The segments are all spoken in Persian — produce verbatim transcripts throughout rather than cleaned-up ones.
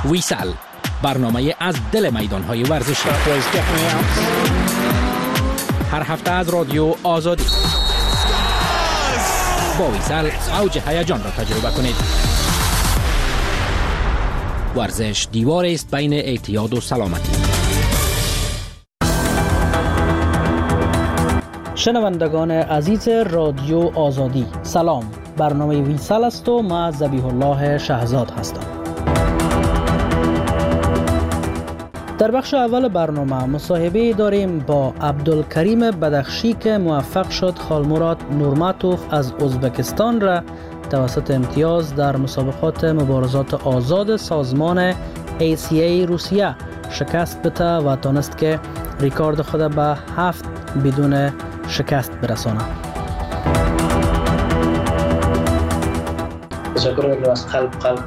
ویسال، برنامه از دل میدان‌های ورزشی. هر هفته از رادیو آزادی. با ویسال اوج هیجان را تجربه کنید. ورزش دیواری است بین اعتیاد و سلامتی. شنوندگان عزیز رادیو آزادی، سلام. برنامه ویسال است و ما ذبیح الله شهزاد هستم. در بخش اول برنامه مصاحبه داریم با عبدالکریم بدخشی که موفق شد خالمراد نورماتوف از ازبکستان را توسط امتیاز در مسابقات مبارزات آزاد سازمان ای سی ای روسیه شکست بده و تانست که ریکارد خود به هفت بدون شکست برسانه. تشکر میکنم از قلب قلب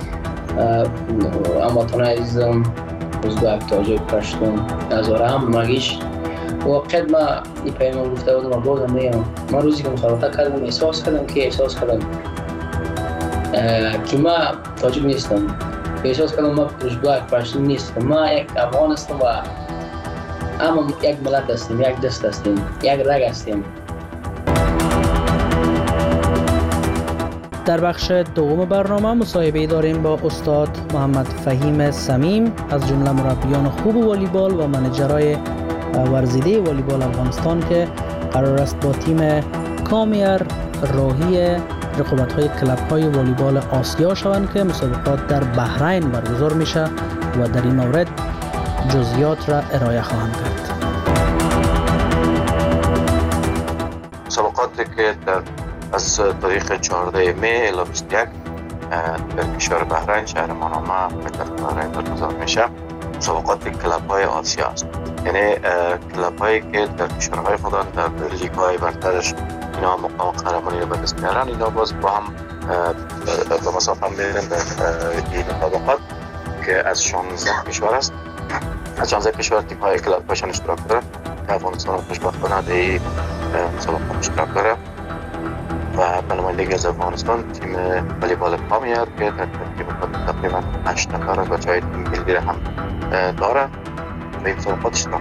هموطنان عزیزم، ازبک، تاجیک، پشتون، هزاره هم مگیش واقعیت ما این پیمان گفته بودم و بازم میگم من روزی که مسابقه کردم احساس کردم که احساس کردم که ما تاجیک نیستم، احساس کردم ما ازبک، پشتون نیستم، ما یک افغان هستم و اما یک ملت هستیم، یک دست هستیم، یک رگ هستیم. در بخش دوم برنامه مصاحبه داریم با استاد محمد فهیم صمیم از جمله مربیان خوب والیبال و منیجرای ورزیده والیبال افغانستان که قرار است با تیم کامیر راهی رقابت‌های کلب‌های والیبال آسیا شوند که مسابقات در بحرین برگزار میشه و در این مورد جزئیات را ارائه خواهند کرد. مسابقاتی که در از تاریخ چهارده می الی بیست و یک در کشور بحرین شهر مانامه در بحرین برگزار میشه. مسابقات کلب‌های آسیا است، یعنی کلب‌هایی که در کشورهای خودن در لیگ‌های برترش اینا مقام قهرمانی رو به دست میارن، اینا باز با هم به مسابقه میرن در این مسابقات که از شانزده کشور است. از شانزده کشور تیم‌های کلب‌هاشون اشتراک داره. افغانستان خوشبختانه در این مسابقه اشتراک داره و به نمایندگی از افغانستان تیم والیبال کامیر که در ترکیب خود تقریبا هشت نفر و جای تیم ملی هم داره به این مسابقات اشتراک.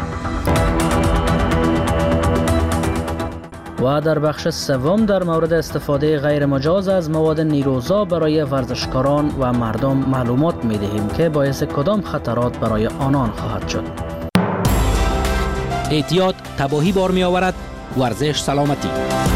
و در بخش سوم در مورد استفاده غیر مجاز از مواد نیروزا برای ورزشکاران و مردم معلومات می‌دهیم که باعث کدام خطرات برای آنان خواهد شد. اعتیاد تباهی بار می آورد، ورزش سلامتی.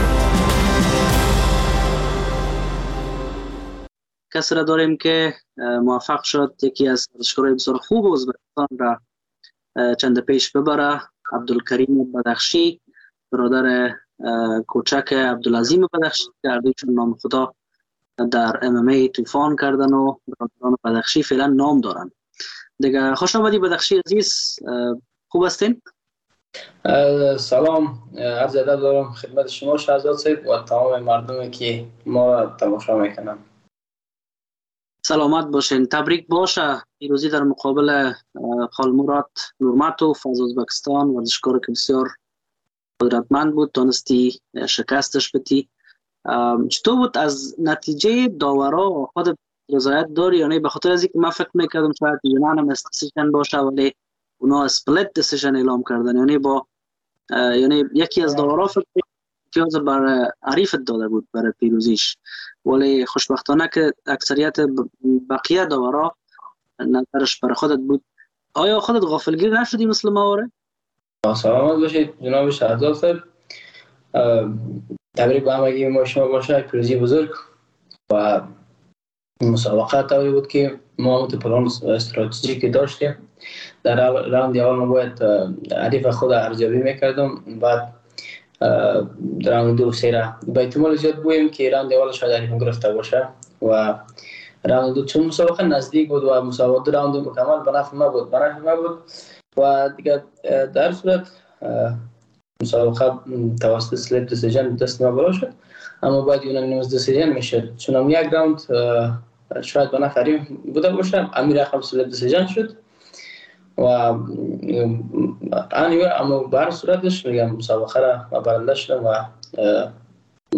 کسی را داریم که موفق شد یکی از ورزشکارای بسیار خوب ازبکستان را چند پیش ببره، عبدالکریم بدخشی، برادر کوچک عبدالعظیم بدخشی که هر دویشون نام خدا در ام ام ای طوفان کردن و برادران بدخشی فعلا نام دارن. دیگه خوش آمدی بدخشی عزیز، خوب هستین؟ سلام، عرض ادب دارم خدمت شما شهزاد صاحب و تمام مردمی که ما تماشا میکنن. سلامت باشین، تبریک باشه. پیروزی در مقابل خالمراد نورماتوف از ازبکستان، ورزشکار که بسیار قدرتمند بود، تونستی شکستش بدی. چطور بود از نتیجه داورا؟ خود رضایت داری یا نه؟ به خاطر از اینکه من فکر میکردم شاید یونانیمس دیسیژن باشه ولی اونا اسپلیت دیسیژن اعلام کردن، یعنی با یعنی یکی از داورا فکر امتیاز بر حریفت داده بود برای پیروزیش، ولی خوشبختانه که اکثریت بقیه داورا نظرش برای خودت بود. آیا خودت غافلگیر نشدی مثل ما؟ سلامت باشید جناب شهزاد صاحب، تبریک به همگی ما شما باشه، پیروزی بزرگ. و مسابقه طوری بود که ما مت پلان استراتژیکی داشتیم. در راوند اول ما باید حریف خود ارزیابی میکردم، بعد راوند دو سه را به احتمال زیاد بودیم که راوند اول شاید حریفم گرفته باشه و راوند دو چون مسابقه نزدیک بود و مسابقه دو راوند مکمل به نفع ما بود به نفع ما بود و دیگه در صورت مسابقه توسط سلیپ دیسیژن دست ما بالا شد، اما باید یونانیمس دیسیژن میشد چون هم یک راوند شاید به نفع حریف بوده باشه، امیر رقم سلیپ دیسیژن شد و آنیوه اما به هر صورتش میگم مسابقه را برنده شدم و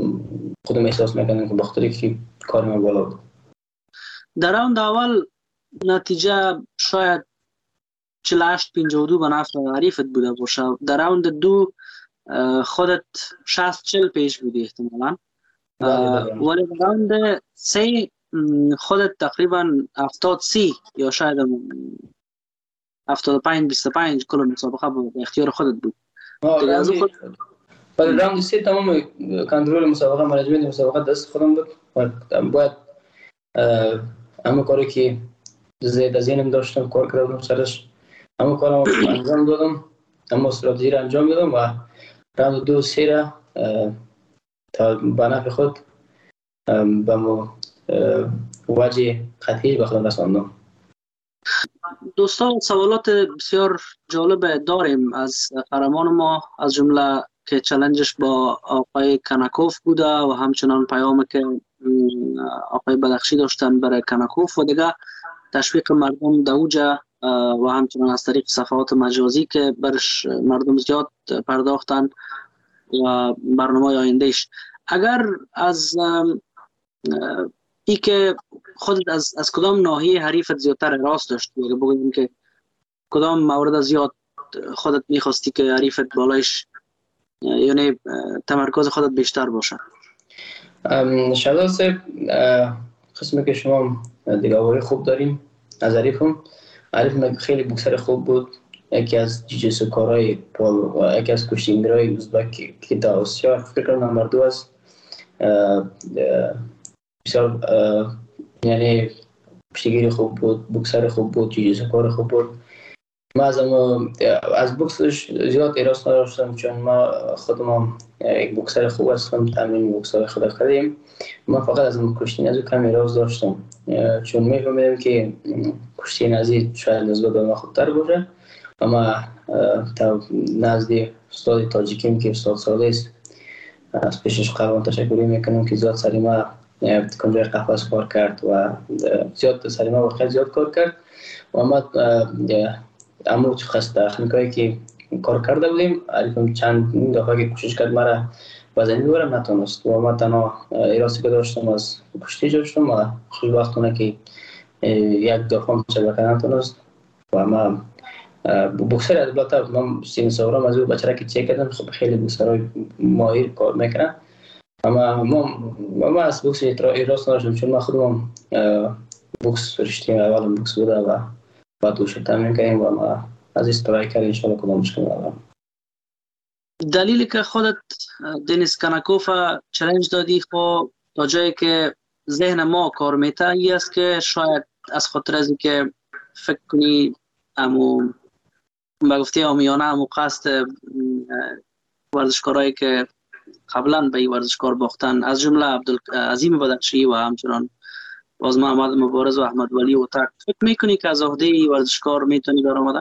خودم احساس میکنم که بخاطر که کار ما بالا بود. در راوند اول نتیجه شاید چهل و هشت پنجاه و دو به نفع حریفت بوده باشه. در راوند دو خودت شصت چهل پیش بودی احتمالا، ولی در راوند سه خودت تقریبا هفتاد سی یا شاید هفتاد و پنج بیست و پنج کل مسابقه به اختیار خودت بود. دیگه از خود بعد راوند سه تمام کنترل مسابقه، منیجمنت مسابقه دست خودم بود. باید همه کاری که زیاد از اینم داشتم کار کردم سرش، همه کارم انجام دادم، همه استراتژی را انجام دادم و راوند دو سه را تا به نفع خود به مو وجه خطیج به خودم رساندم. دوستان سوالات بسیار جالب داریم از قهرمان ما، از جمله که چالنجش با آقای کناکوف بوده و همچنان پیامی که آقای بدخشی داشتن برای کناکوف و دیگه تشویق مردم دوجه و همچنان از طریق صفحات مجازی که برش مردم زیاد پرداختن و برنامه آیندهش. اگر از ای که خودت از از کدام ناحیه حریفت زیادتر راست داشتی، اگه بگیم که کدام مورد زیاد خودت میخواستی که حریفت بالایش یعنی تمرکز خودت بیشتر باشه؟ شهزاد صاحب، قسمی که شما دیگه خوب داریم از حریفم. حریفم خیلی بوکسر خوب بود، یکی از جیجیسو کارهای پول و یکی از کشتیگیرای ازبک که تا آسیا فکر کنم نمبر دو است. بسیار یعنی کشتیگیر خوب بود، بوکسر خوب بود، جیجیسو کار خوب بود. ما از از بوکسش زیاد ایراس نداشتم، چون ما خودم یک بوکسر خوب هستم، تمرین بوکسر خود کردیم. ما فقط از کشتی نزدیک کم ایراس داشتم، چون میفهمیدم که کشتی نزدیک شاید نسبت به ما خوبتر باشه. اما تا نزدیک استاد تاجیکیم که استاد ساله است، از پیشش قبلا تشکری میکنم که زیاد سری ما کنجای قفص کار کرد و زیاد سری ما وقت زیاد کار کرد و ما امروز خست تخنیکایی که کار کرده بودیم. علیکم چند دفعه که کوشش کرد مرا وزنی ببرم نتونست و ما تنها ایراسی که داشتم از کشتی داشتم و خوشبختانه که یک دفعه مسابقه نتونست و ما بوکسر البته من سین سالم از او بچه که چک کردم. خب خیلی بوکسرای ماهر کار میکنن، اما ما ما از بوکس ایراس نداشتم، چون ما خودم بوکس رشته اول بوکس بوده و بعد دوش تمرین کردیم و ما از استرایکر ان شاء الله کدام مشکل ندارم. دلیلی که خودت دنیس کناکوف چالش دادی خب تا جایی که ذهن ما کار میته ای است که شاید از خاطر از اینکه فکر کنی امو به گفته آمیانه امو قصد ورزشکارایی که قبلا به این ورزشکار باختن از جمله عبدالعظیم بدخشی و همچنان باز محمد مبارز و احمد ولی و تک، فکر میکنی که از عهده این ورزشکار میتونی در آمدن؟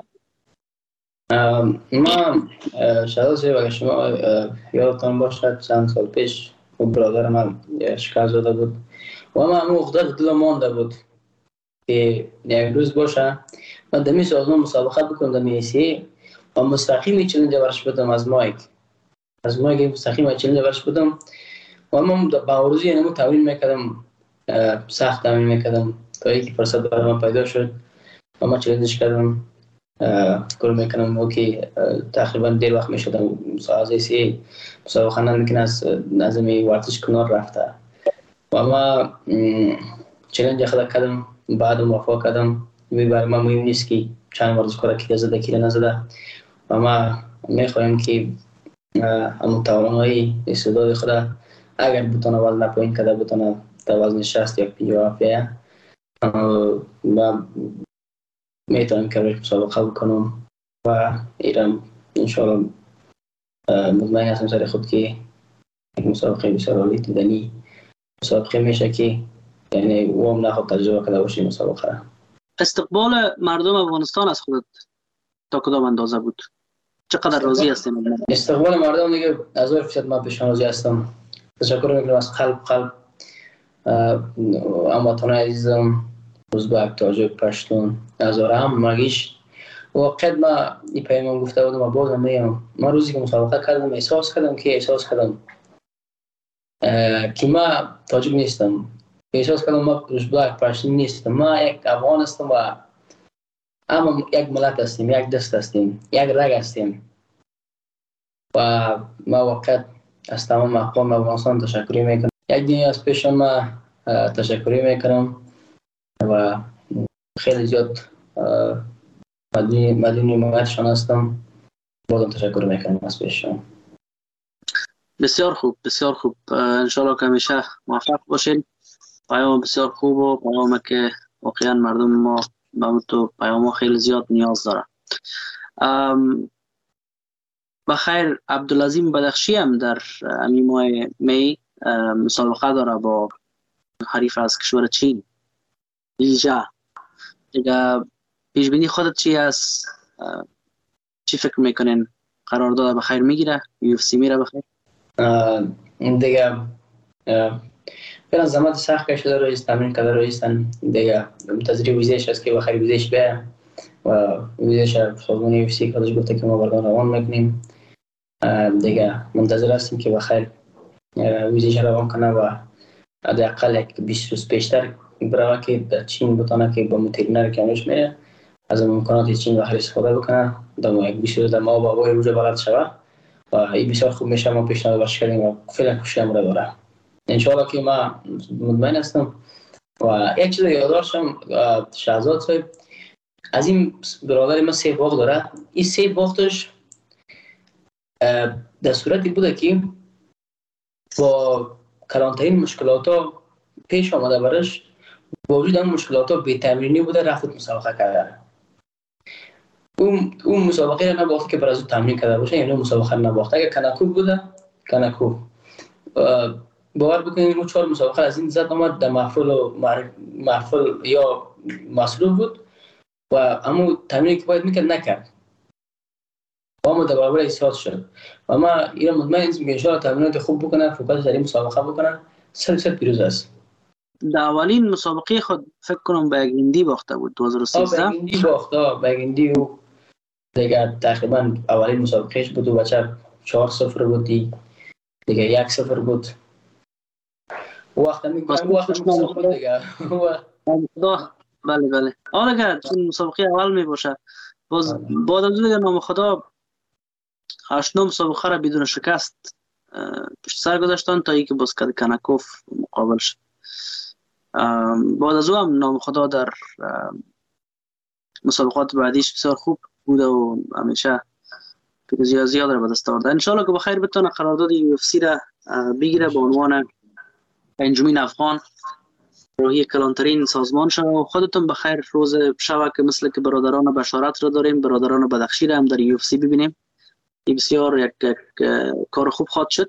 ما شهزاد صاحب اگر شما یادتان باشد چند سال پیش اون برادر من شکست داده بود و ما همون عهده دل مانده بود که یک روز باشه من دمی سازمان مسابقه بکنم دمی ایسی و مستقیم چلنج ورش بدم از مایک از مایک مستقیم چلنج ورش بدم و من با عروضی اینمو تمرین میکردم، سخت تمرین میکردم تا یکی فرصت برای من پیدا شد و ما چلنجش کردم. کار میکنم و که تقریبا دیر وقت میشدم از ایسی مسابقه نمیکنه از نظمی ورزش کنار رفته و ما چلنج خدا کردم. بعد موفق کردم. برای ما مهم نیست که چند ورزشکار کی زده کی نزده و ما میخوایم که همون توانایی استعداد خدا اگر بتونه وزن پایین کده بتونه تا وزن شصت یا پنجاه بیایه و میتونم که روش مسابقه بکنم و ایران انشاءالله مطمئن هستم سر خود که یک مسابقه بسیار عالی دیدنی مسابقه میشه که یعنی او هم نخواد تجربه کرده باشی مسابقه. استقبال مردم افغانستان از خودت تا کدام اندازه بود؟ چقدر راضی هستیم؟ استقبال مردم دیگه هزار فیصد من پیشان راضی هستم. تشکر میکنم از قلب قلب هموطنان عزیزم، ازبک، تاجیک، پشتون، هزاره هم مگیش واقعا ما این پیمان گفته بودم و بازم میگم ما روزی که مسابقه کردم احساس کردم که احساس کردم که ما تاجیک نیستم، احساس کردم ما پوش بلک پاشنی نیستم، ما یک افغان هستم و اما یک ملت هستیم، یک دست هستیم، یک رگ هستیم و ما وقت از تمام اقوام افغانستان تشکری میکنم. یک دنیا از پیش ما تشکری میکنم و خیلی زیاد مدیون حمایتشان هستم. بازم تشکر میکنم از پیششان. بسیار خوب، بسیار خوب. انشالله که همیشه موفق باشین. پیام بسیار خوب و پیامی که واقعا مردم ما به تو پیام خیلی زیاد نیاز داره. بخیر، عبدالعظیم بدخشی هم در همین ماه می مسابقه داره با حریف از کشور چین، ایجا. دیگه پیشبینی خودت چی است؟ چی فکر میکنین؟ قرارداد بخیر میگیره؟ یو اف سی میره بخیر؟ دیگه فعلا زحمت سخت کشیده رئیس، تمرین کرده رئیسن. دیگه منتظر ویزش است که بخیر ویزش بیه و ویزش سازمان یو اف سی خودش گفته که ما بردان روان میکنیم. دیگه منتظر هستیم که بخیر ویزش روان کنه و حداقل یک بیست روز پیشتر برای که در چین بتونه که با مترینر کاملش میره از امکانات چین بخیر استفاده بکنه. در یک بیست روز در ما با آبای روز بلد شوه و این بسیار خوب میشه. ما پیشنهاد باش کردیم و فعلا کوشش ما داره. انشالله که ما مطمئن هستم. و یک چیز یادداشتم شهزاد صاحب، از این برادر ما سه باغ داره. این سه باغش در صورتی بوده که با کلانترین مشکلات ها پیش آمده برش، با وجود این مشکلات ها بی تمرینی بوده رفت مسابقه کرده. اون اون مسابقه را نباخته که برای از تمرین کرده باشه، یعنی مسابقه نباخته. اگر کنکو بوده کنکو باور بکنید اون چهار مسابقه از این زد آمد در محفل و محفل یا مصروف بود و اما تمرینی که باید میکرد نکرد و اما در برابر ایستاد شد. و ما این مطمئن هستیم که انشاءالله تمرینات خوب بکنه، فوکس در این مسابقه بکنه، صد درصد پیروز است. در اولین مسابقه خود فکر کنم به گیندی باخته بود دو هزار و سیزده. به گیندی باخته، به گیندی و دیگه تقریبا اولین مسابقهش بود و بچه چهار صفر بود، دیگه یک صفر بود. وقت میگم وقت مسابقه دیگه خدا. بله بله. حالا که چون مسابقه اول می باشه باز بعد از دیگه نام خدا هشت نام مسابقه را بدون شکست پشت سر گذاشتن تا اینکه باز کد کنکوف مقابل شد. بعد از او هم نام خدا در مسابقات بعدیش بسیار خوب بوده و همیشه پیروزی زیاد را به دست آورده. ان شاء الله که بخیر بتونه قرارداد یو اف سی را بگیره به عنوان انجمن افغان روحی کلانترین سازمان شد. و خودتون بخیر روز شب که مثل که برادران بشارت را داریم، برادران بدخشی را هم در یو اف سی ببینیم. این بسیار یک, یک کار خوب خواهد شد.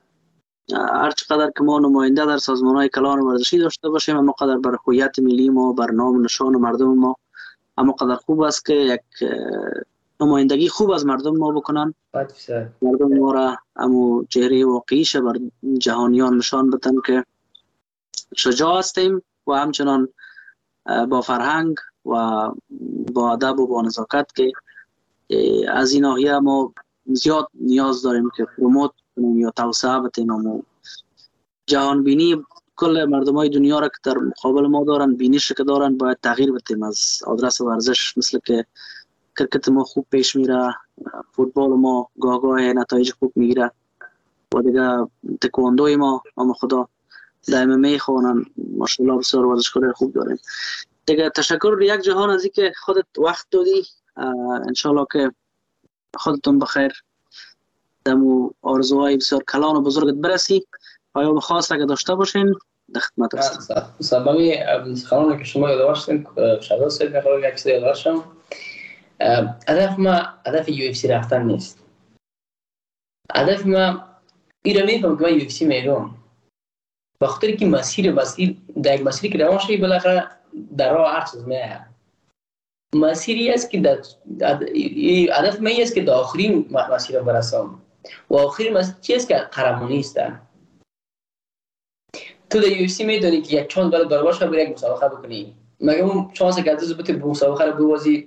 هر چقدر که ما نماینده در سازمان های کلان ورزشی داشته باشیم، اما قدر بر هویت ملی ما، بر نام نشان مردم ما، اما قدر خوب است که یک نمایندگی خوب از مردم ما بکنن. مردم ما را امو چهره واقعیش بر جهانیان نشان بدن که شجاع هستیم و همچنان با فرهنگ و با ادب و با نزاکت که از این ناحیه ما زیاد نیاز داریم که پروموت کنیم یا توسعه بدیم و جهان بینی کل مردم های دنیا را که در مقابل ما دارن، بینیش که دارن، باید تغییر بدیم از آدرس ورزش. مثل که کرکت ما خوب پیش میره، فوتبال ما گاه گاه نتایج خوب میگیره و دیگه تکواندوی ما اما خدا دائما میخوانن ماشاءالله بسیار ورزشکار خوب داریم. دیگه تشکر یک جهان از اینکه خودت وقت دادی. انشالله که خودتون بخیر دمو آرزوهای بسیار کلان و بزرگت برسی. پیام خاص اگه داشته باشین در خدمت هستم. سببی خانم که شما یادداشتین شهزاد صاحب میخوام یک چیز یادداشتم. هدف ما هدف یو اف سی رفتن نیست. هدف ما ایران میفهم که من یو اف سی میرم بخاطر که مسیر مسیر در یک مسیری که روان شدی بالاخره در راه هر چیز میه. مسیری است که هدف من است که در آخرین مسیر برسم و آخرین مسیر چی است که قهرمانی است. تو در یو اف سی میدونی که یک چانس برای دار باشه برای یک مسابقه بکنی، مگه اون چانس که از بده به مسابقه رو ببازی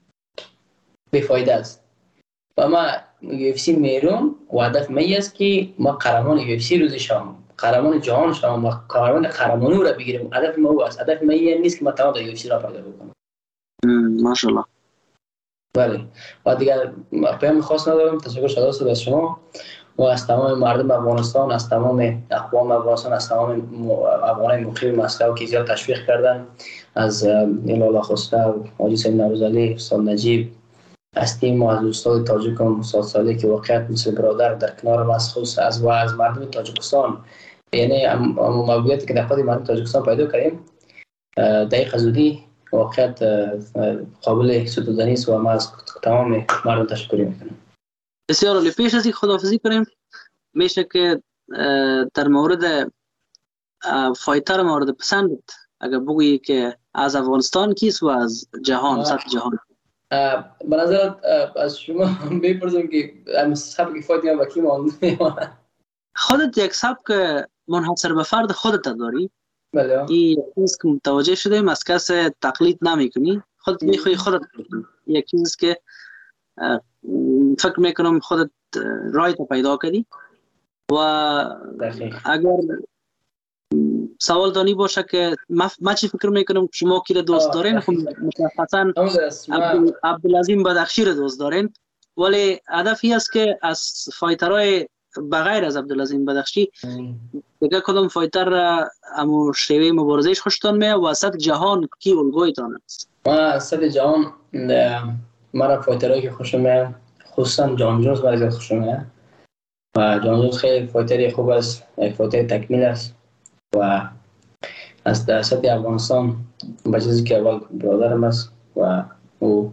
بیفایده است. و ما یو اف سی میرم و هدف من است که ما قهرمان یو اف سی روز شام قهرمان جهان شوم و کارمند قهرمانی را بگیریم. هدف ما او است. هدف ما این نیست که ما تمام یو اف سی را پیدا بکنم. ماشاءالله. بله. و دیگر پیام خاص ندارم. تشکر شده است از شما و از تمام مردم افغانستان، از تمام اقوام افغانستان، از تمام افغانان مقیم مسکو که زیاد تشویق کردن، از ایلالا خسرو، حاجی سید نوروزعلی، استاد نجیب، از تیم و از استاد تاجیکم استاد صالح که واقعا مثل برادر در کنار ما است، خصوص از و از مردم تاجیکستان. یعنی موقعیتی که در خود مردم تاجیکستان پیدا کردیم دقیق زودی واقعا قابل ستودنی است و ما از تمام مردم تشکر میکنم. بسیار عالی. پیش از این خداحافظی کنیم میشه که در مورد فایتر مورد پسندت اگر بگویی که از افغانستان کیست و از جهان سطح جهان؟ به نظرت از شما میپرسم که سبک فایتی هم با کی مانده؟ خودت یک سبک منحصر به فرد خودت داری؟ بله. این چیز که متوجه شدیم از کس تقلید نمی کنی، خودت میخوای خودت کنی. یک چیز که فکر میکنم خودت رایت پیدا کردی و اگر سوال دانی باشه که ما چی فکر میکنم شما کی را دوست دارین، خب مشخصا عبدالعظیم بدخشی را دوست دارین، ولی هدف این است که از فایترهای بغیر از عبدالعظیم بدخشی دیگه کدام فایتر را امو شیوه مبارزهش خوشتان میه و سطح جهان کی الگویتان است؟ ما سطح جهان مرا فایترهایی که خوشم میه خصوصا جان جونز برای زیاد خوشم میه و جان جونز خیلی فایتری خوب است، یک فایتر تکمیل است و از در سطح افغانستان با چیزی که اول برادرم است و او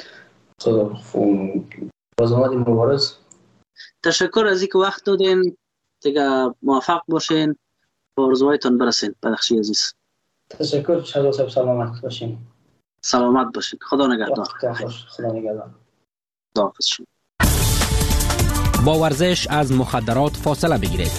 باز اومدیم مبارز. تشکر از اینکه وقت دادین، دیگه موفق باشین و آرزوهایتان برسین. بدخشی عزیز تشکر. شما سلامت باشین. سلامت باشین. خدا نگهدار. خدا نگهدار. خداحافظ شما. با ورزش از مخدرات فاصله بگیرید.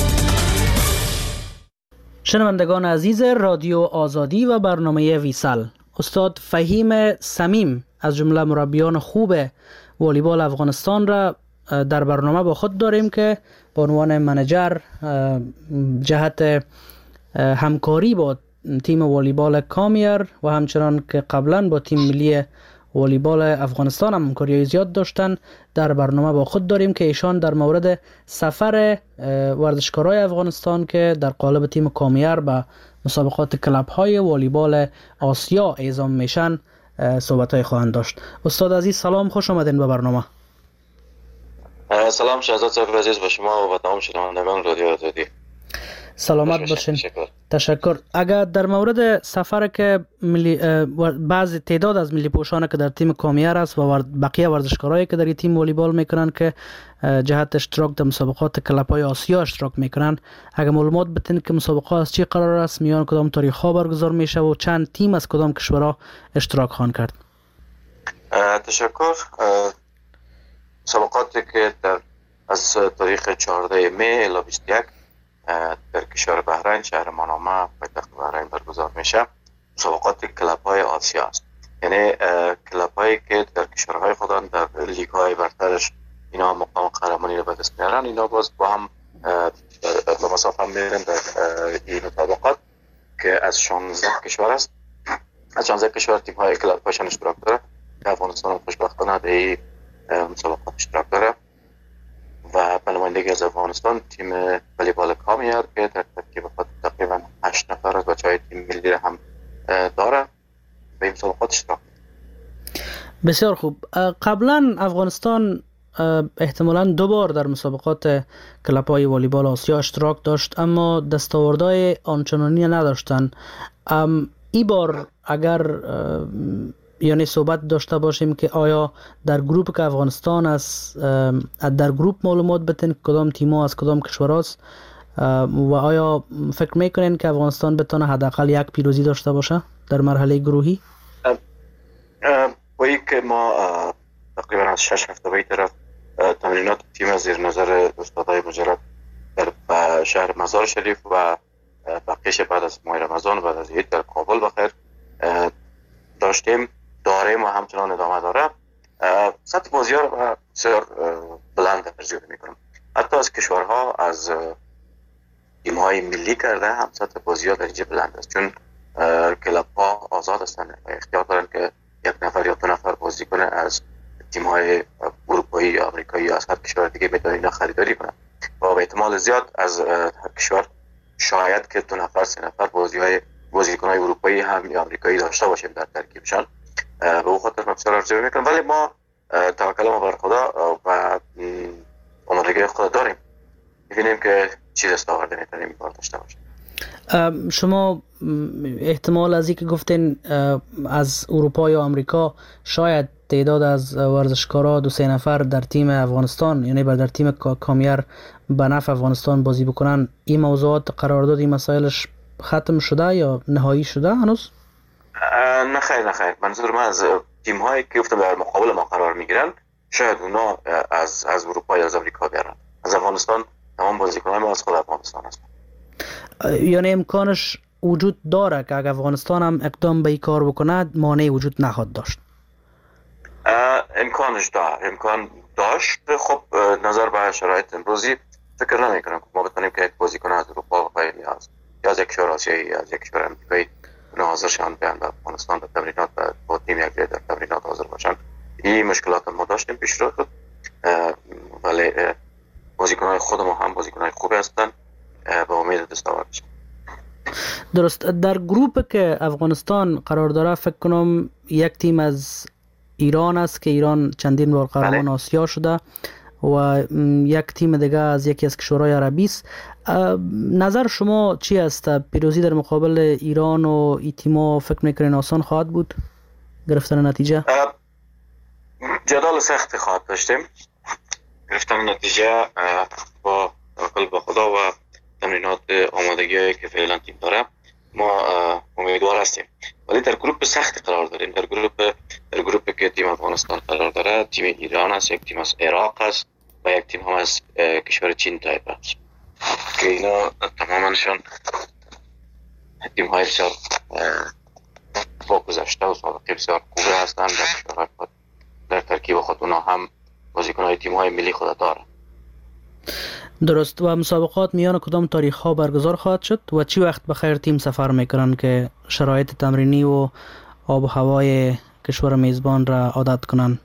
شنوندگان عزیز رادیو آزادی و برنامه ویسل، استاد فهیم صمیم از جمله مربیان خوب والیبال افغانستان را در برنامه با خود داریم که به عنوان منیجر جهت همکاری با تیم والیبال کامیر و همچنان که قبلا با تیم ملی والیبال افغانستان هم همکاری زیاد داشتن در برنامه با خود داریم که ایشان در مورد سفر ورزشکارای افغانستان که در قالب تیم کامیر به مسابقات کلاب های والیبال آسیا اعزام میشن صحبت های خواهند داشت. استاد عزیز سلام، خوش آمدین به برنامه. سلام شهزاد صاحب عزیز به شما و به تمام شنوندگان رادیو آزادی. سلامت باشین. تشکر. تشکر. اگر در مورد سفر که ملی بعض تعداد از ملی پوشان که در تیم کامیر است و بقیه ورزشکارایی که در این تیم والیبال میکنن که جهت اشتراک در مسابقات کلپ‌های آسیا اشتراک میکنن، اگر معلومات بدین که مسابقات از چی قرار است، میان کدام تاریخ‌ها برگزار میشه و چند تیم از کدام کشورها اشتراک خواهند کرد؟ تشکر. مسابقاتی که در از تاریخ چهارده می الی بیست و یک در کشور بحرین شهر منامه پایتخت بحرین برگزار میشه مسابقات کلب‌های آسیا است. یعنی کلب‌هایی که در کشورهای خودن در لیگ‌های برترش اینا مقام قهرمانی رو به دست میارن، اینا باز با هم به مسابقه میرن در این مسابقات که از شانزده کشور است. از شانزده کشور تیم‌های کلب‌هاشون اشتراک داره که افغانستان خوشبختانه در این مسابقات اشتراک داره و به نمایندگی از افغانستان تیم والیبال کامیر که در ترکیب خود تقریبا هشت نفر از بچه‌های تیم ملی را هم داره به این مسابقات اشتراک. بسیار خوب. قبلا افغانستان احتمالاً دو بار در مسابقات کلب‌های والیبال آسیا اشتراک داشت اما دستاوردهای آنچنانی نداشتن. این بار اگر یعنی صحبت داشته باشیم که آیا در گروپ که افغانستان است در گروپ معلومات بتین کدام تیم‌ها از کدام کشورهاست و آیا فکر میکنین که افغانستان بتونه حداقل یک پیروزی داشته باشه در مرحله گروهی؟ وی که ما تقریبا از شش هفته به طرف تمرینات تیم زیر نظر استادای مجرد در شهر مزار شریف و بقیش بعد از ماه رمضان بعد از عید در کابل بخیر داشتیم داریم و همچنان ادامه داره. سطح بازی‌ها رو بسیار بلند ترجیح میکنم. حتی از کشورها از تیم های ملی کرده هم سطح بازی ها در اینجا بلند است، چون کلاب ها آزاد هستند و اختیار دارن که یک نفر یا دو نفر بازیکن از تیم های اروپایی یا آمریکایی یا از هر کشور دیگه بتونن اینا خریداری کنن و به احتمال زیاد از هر کشور شاید که دو نفر سه نفر بازی های بازیکن های اروپایی هم یا آمریکایی داشته باشیم در ترکیبشان. به اون خاطر من بسیار ارزیابی میکنم، ولی ما توکل ما بر خدا و آمادگی خدا داریم، می‌بینیم که چی دستاورد میتونیم بار داشته باشیم. شما احتمال از اینکه گفتین از اروپا یا آمریکا شاید تعداد از ورزشکارا دو سه نفر در تیم افغانستان یعنی بر در تیم کامیار به نفع افغانستان بازی بکنن، این موضوعات قرارداد این مسائلش ختم شده یا نهایی شده هنوز؟ نه خیر نه خیر، منظور من از تیم هایی که گفتم در مقابل ما قرار میگیرن شاید اونا از از اروپا یا از آمریکا بیارن. از افغانستان تمام بازیکنان ما از خود افغانستان هستن. یعنی امکانش وجود داره که اگر افغانستان هم اقدام به این کار بکنه مانعی وجود نخواهد داشت؟ امکانش داره، امکان داشت. خب نظر به شرایط امروزی فکر نمی کنم که ما بتونیم که یک بازیکن از اروپا و یا از یا از یک کشور آسیایی یا از یک کشور امریکایی حاضر شدن بیان به افغانستان به تمرینات و با تیم یک در تمرینات حاضر باشن. این مشکلات ما داشتیم پیش رو خود، ولی بازیکن‌های خود ما هم بازیکن‌های خوبی هستن، به امید دستاورد بشن. درست. در گروپ که افغانستان قرار داره فکر کنم یک تیم از ایران است که ایران چندین بار قهرمان آسیا شده و یک تیم دیگه از یکی از کشورهای عربی است. نظر شما چی است؟ پیروزی در مقابل ایران و این تیم‌ها فکر می‌کنین آسان خواهد بود گرفتن نتیجه؟ جدال سخت خواهد داشتیم. گرفتن نتیجه با توکل به خدا و تمرینات آمادگی که فعلا تیم داره ما امیدوار هستیم، ولی در گروپ سخت قرار داریم. در گروپ در گروپی که تیم افغانستان قرار داره تیم ایران است، یک تیم از عراق است و یک تیم هم از کشور چین تایپ است که اینا تمامشون تیم های بسیار با گذشته و سابقه بسیار خوبه هستند. در کشورهای خود در ترکیب خود اونا هم بازیکن‌های تیم‌های ملی خود داره. درست. و مسابقات میان کدام تاریخ ها برگزار خواهد شد و چی وقت بخیر تیم سفر میکنن که شرایط تمرینی و آب و هوای کشور میزبان را عادت کنن؟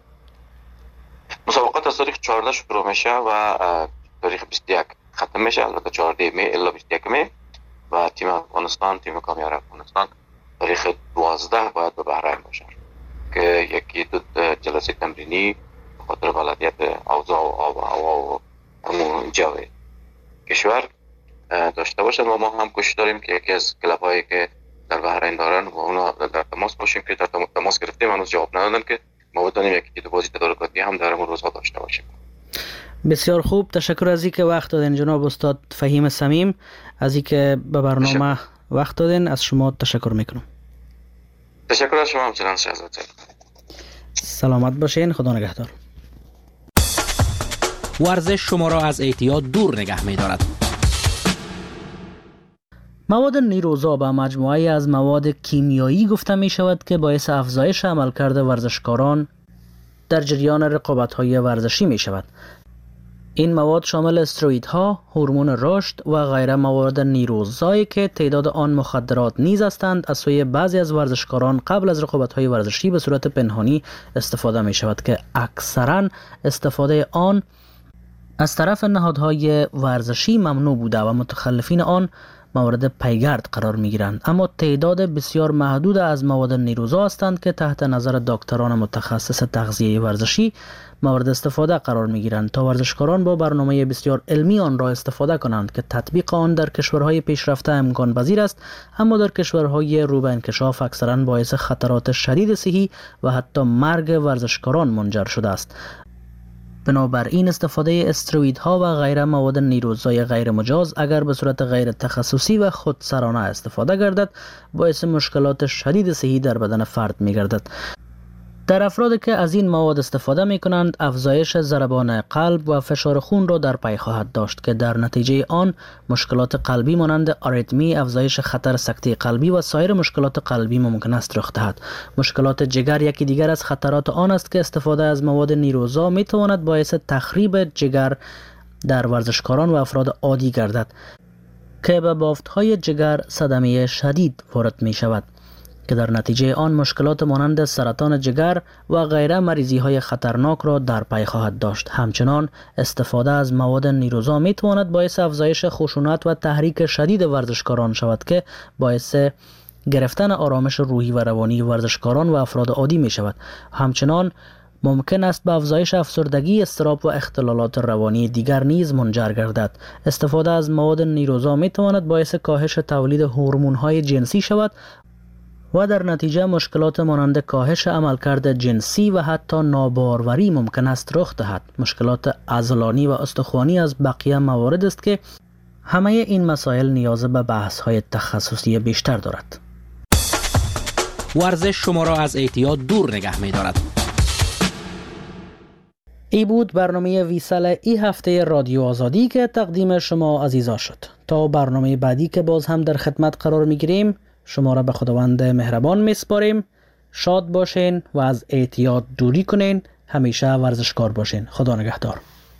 مسابقات از تاریخ چهارده شروع میشه و تاریخ بیست و یک ختم میشه، البته چهارده می الا بیست و یک می، و تیم افغانستان تیم کامیار افغانستان تاریخ دوازده باید به بحرین باشه که یکی دو جلسه تمرینی به خاطر بلدیت اوضاع و آب و هوا و همون جو کشور داشته باشن و ما هم کوشش داریم که یکی از کلاب‌هایی که در بحرین دارن و اونا در تماس باشیم که در تماس گرفتیم هنوز جواب ندادن که ما بتونیم یکی دو بازی تدارکاتی هم در همون روزها داشته باشیم. بسیار خوب، تشکر از اینکه وقت دادین جناب استاد فهیم صمیم، از اینکه به برنامه وقت دادین. از شما تشکر میکنم. تشکر از شما همچنان شهزاد. سلامت باشین، خدا نگهدار. ورزش شما را از اعتیاد دور نگه می دارد. مواد نیروزا به مجموعه از مواد کیمیایی گفته می شود که باعث افزایش عملکرد ورزشکاران در جریان رقابت‌های ورزشی می شود. این مواد شامل استروئیدها، هورمون رشد و غیره مواد نیروزایی که تعداد آن مخدرات نیز هستند از سوی بعضی از ورزشکاران قبل از رقابت‌های ورزشی به صورت پنهانی استفاده می شود که اکثراً استفاده آن از طرف نهادهای ورزشی ممنوع بوده و متخلفین آن مورد پیگرد قرار می گیرند. اما تعداد بسیار محدود از مواد نیروزا هستند که تحت نظر دکتران متخصص تغذیه ورزشی مورد استفاده قرار می گیرند تا ورزشکاران با برنامه بسیار علمی آن را استفاده کنند که تطبیق آن در کشورهای پیشرفته امکان پذیر است، اما در کشورهای رو به انکشاف اکثرا باعث خطرات شدید صحی و حتی مرگ ورزشکاران منجر شده است. بنابراین استفاده استروئیدها و غیره مواد نیروزای غیر مجاز اگر به صورت غیر تخصصی و خودسرانه استفاده گردد باعث مشکلات شدید صحی در بدن فرد می گردد. در افرادی که از این مواد استفاده می کنند افزایش ضربان قلب و فشار خون را در پی خواهد داشت که در نتیجه آن مشکلات قلبی مانند آریتمی، افزایش خطر سکته قلبی و سایر مشکلات قلبی ممکن است رخ دهد. مشکلات جگر یکی دیگر از خطرات آن است که استفاده از مواد نیروزا می تواند باعث تخریب جگر در ورزشکاران و افراد عادی گردد. که به بافت‌های جگر صدمه شدید وارد می شود که در نتیجه آن مشکلات مانند سرطان جگر و غیره مریضی‌های خطرناک را در پی خواهد داشت. همچنان استفاده از مواد نیروزا می تواند باعث افزایش خشونت و تحریک شدید ورزشکاران شود که باعث گرفتن آرامش روحی و روانی ورزشکاران و افراد عادی می شود. همچنان ممکن است به افزایش افسردگی، اضطراب و اختلالات روانی دیگر نیز منجر گردد. استفاده از مواد نیروزا می تواند باعث کاهش تولید هورمون‌های جنسی شود و در نتیجه مشکلات مانند کاهش عملکرد جنسی و حتی ناباروری ممکن است رخ دهد. مشکلات عضلانی و استخوانی از بقیه موارد است که همه این مسائل نیاز به بحث‌های تخصصی بیشتر دارد. ورزش شما را از اعتیاد دور نگه می دارد. ای بود برنامه ویسال ای هفته رادیو آزادی که تقدیم شما عزیزا شد. تا برنامه بعدی که باز هم در خدمت قرار می گیریم، شما را به خداوند مهربان می سپاریم. شاد باشین و از اعتیاد دوری کنین. همیشه ورزشکار باشین. خدا نگهدار.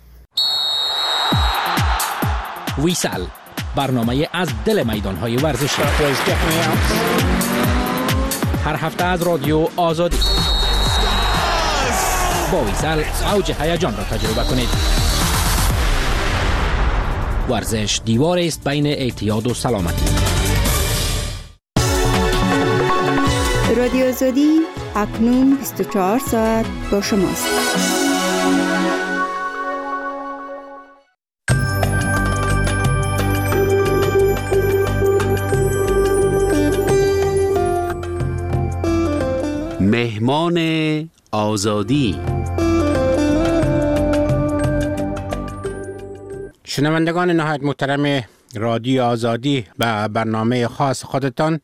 ویسال، برنامه از دل میدان‌های ورزشی. هر هفته از رادیو آزادی. با ویسال اوج هیجان را تجربه کنید. ورزش دیواری است بین اعتیاد و سلامتی. رادیو آزادی اکنون بیست و چهار ساعت با شماست. مهمان آزادی. شنوندگان نهایت محترم رادیو آزادی به برنامه خاص خودتان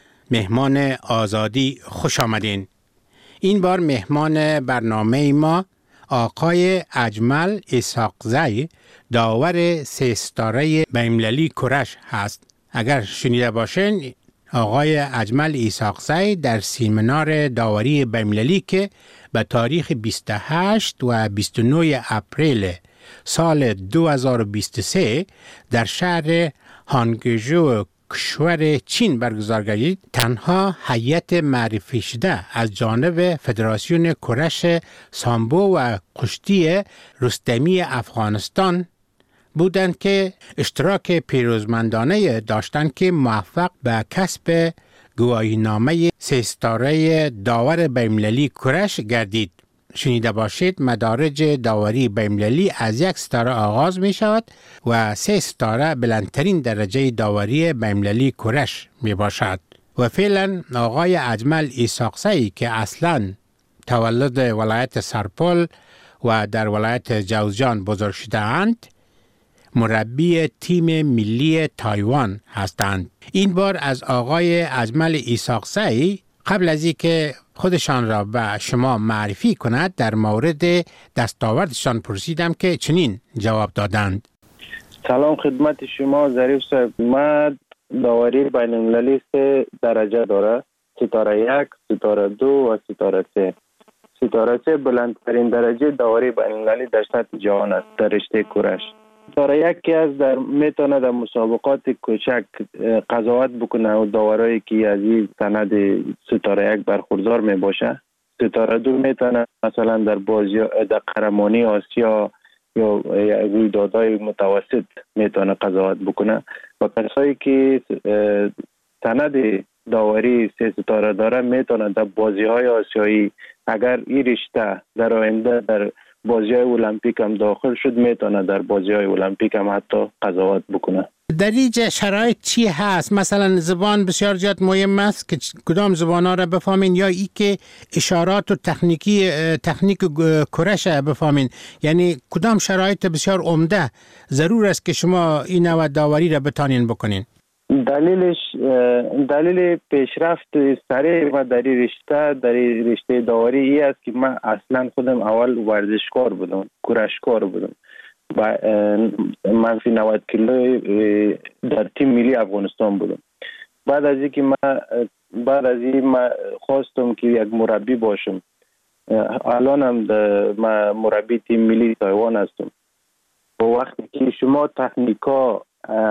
مهمان آزادی خوش آمدین. این بار مهمان برنامه ما آقای اجمل اسحاقزی، داور سه ستاره بین‌المللی کرش هست. اگر شنیده باشین، آقای اجمل اسحاقزی در سیمینار داوری بین‌المللی که به تاریخ بیست و هشت و بیست و نه اپریل سال دو هزار و بیست و سه در شهر هانگژو کشور چین برگزار گردید، تنها هیئت معرفی شده از جانب فدراسیون کرش سامبو و کشتی رستمی افغانستان بودند که اشتراک پیروزمندانه داشتند که موفق به کسب گواهینامه سه ستاره داور بین‌المللی کرش گردید. شنیده باشید مدارج داوری بین‌المللی از یک ستاره آغاز می شود و سه ستاره بلندترین درجه داوری بین‌المللی کرش می باشد. و فعلا آقای اجمل اسحاقزی که اصلا تولد ولایت سرپل و در ولایت جوزجان بزرگ شده اند، مربی تیم ملی تایوان هستند. این بار از آقای اجمل اسحاقزی قبل از اینکه خودشان را به شما معرفی کند در مورد دستاوردشان پرسیدم که چنین جواب دادند. سلام خدمت شما ظریف صاحب. من داوری بین المللی سه درجه داره، ستاره یک، ستاره دو و ستاره سه. ستاره سه بلندترین درجه داوری بین المللی در سطح جهان است در رشته کرش. ستاره یک که از در میتونه در مسابقات کوچک قضاوت بکنه و داورایی که از این سند ستاره یک برخوردار می باشه. ستاره دو میتونه مثلا در بازی در قهرمانی آسیا یا رویدادهای متوسط میتونه قضاوت بکنه و کسایی که سند داوری سه ستاره داره میتونه در بازی های آسیایی اگر این رشته در آینده در بازی های المپیک هم داخل شد میتونه در بازی های المپیک هم حتی قضاوت بکنه. در اینجا شرایط چی هست؟ مثلا زبان بسیار زیاد مهم است که کدام زبان ها را بفهمین یا ای که اشارات و تکنیکی تکنیک کرش بفهمین، یعنی کدام شرایط بسیار عمده ضرور است که شما این نوع داوری را بتانین بکنین؟ دلیلش دلیل پیشرفت سریع و در رشته در رشته داوری ای است که من اصلا خودم اول ورزشکار بودم، کرشکار بودم و منفی نود کیلو در تیم ملی افغانستان بودم. بعد از اینکه من بعد از این من خواستم که یک مربی باشم. الانم من مربی تیم ملی تایوان هستم. و وقتی که شما تکنیکا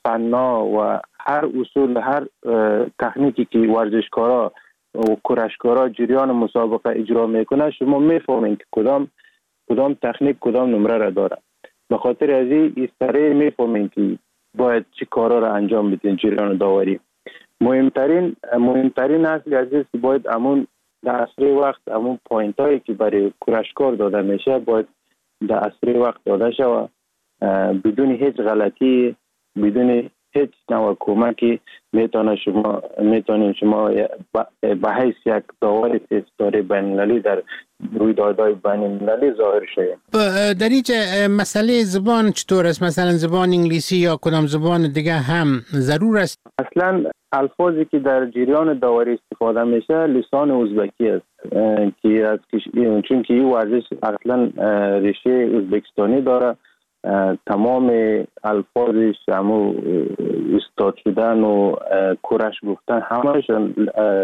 فنا و هر اصول، هر تکنیکی که ورزشکارا و کرشکارا جریان مسابقه اجرا میکنه شما میفهمین که کدام کدام تکنیک کدام نمره را داره. به خاطر از این سریع میفهمین که باید چی کارا را انجام بدین جریان داوری. مهمترین مهمترین اصل از این که باید امون در اسرع وقت امون پوینت هایی که برای کرشکار داده میشه باید در اسرع وقت داده شود بدون هیچ غلطی، بدون هیچ نوع کمکی میتونه شما میتونین شما به حیث یک داور ستاره بین‌المللی در رویدادهای بین‌المللی ظاهر شوید. در اینجا مسئله زبان چطور است؟ مثلا زبان انگلیسی یا کدام زبان دیگه هم ضرور است؟ اصلا الفاظی که در جریان داوری استفاده میشه لسان ازبکی است که از چون که این ورزش اصلا ریشه ازبکستانی داره. تمام الفاظش همو استاد شدن و کرش گفتن همهشون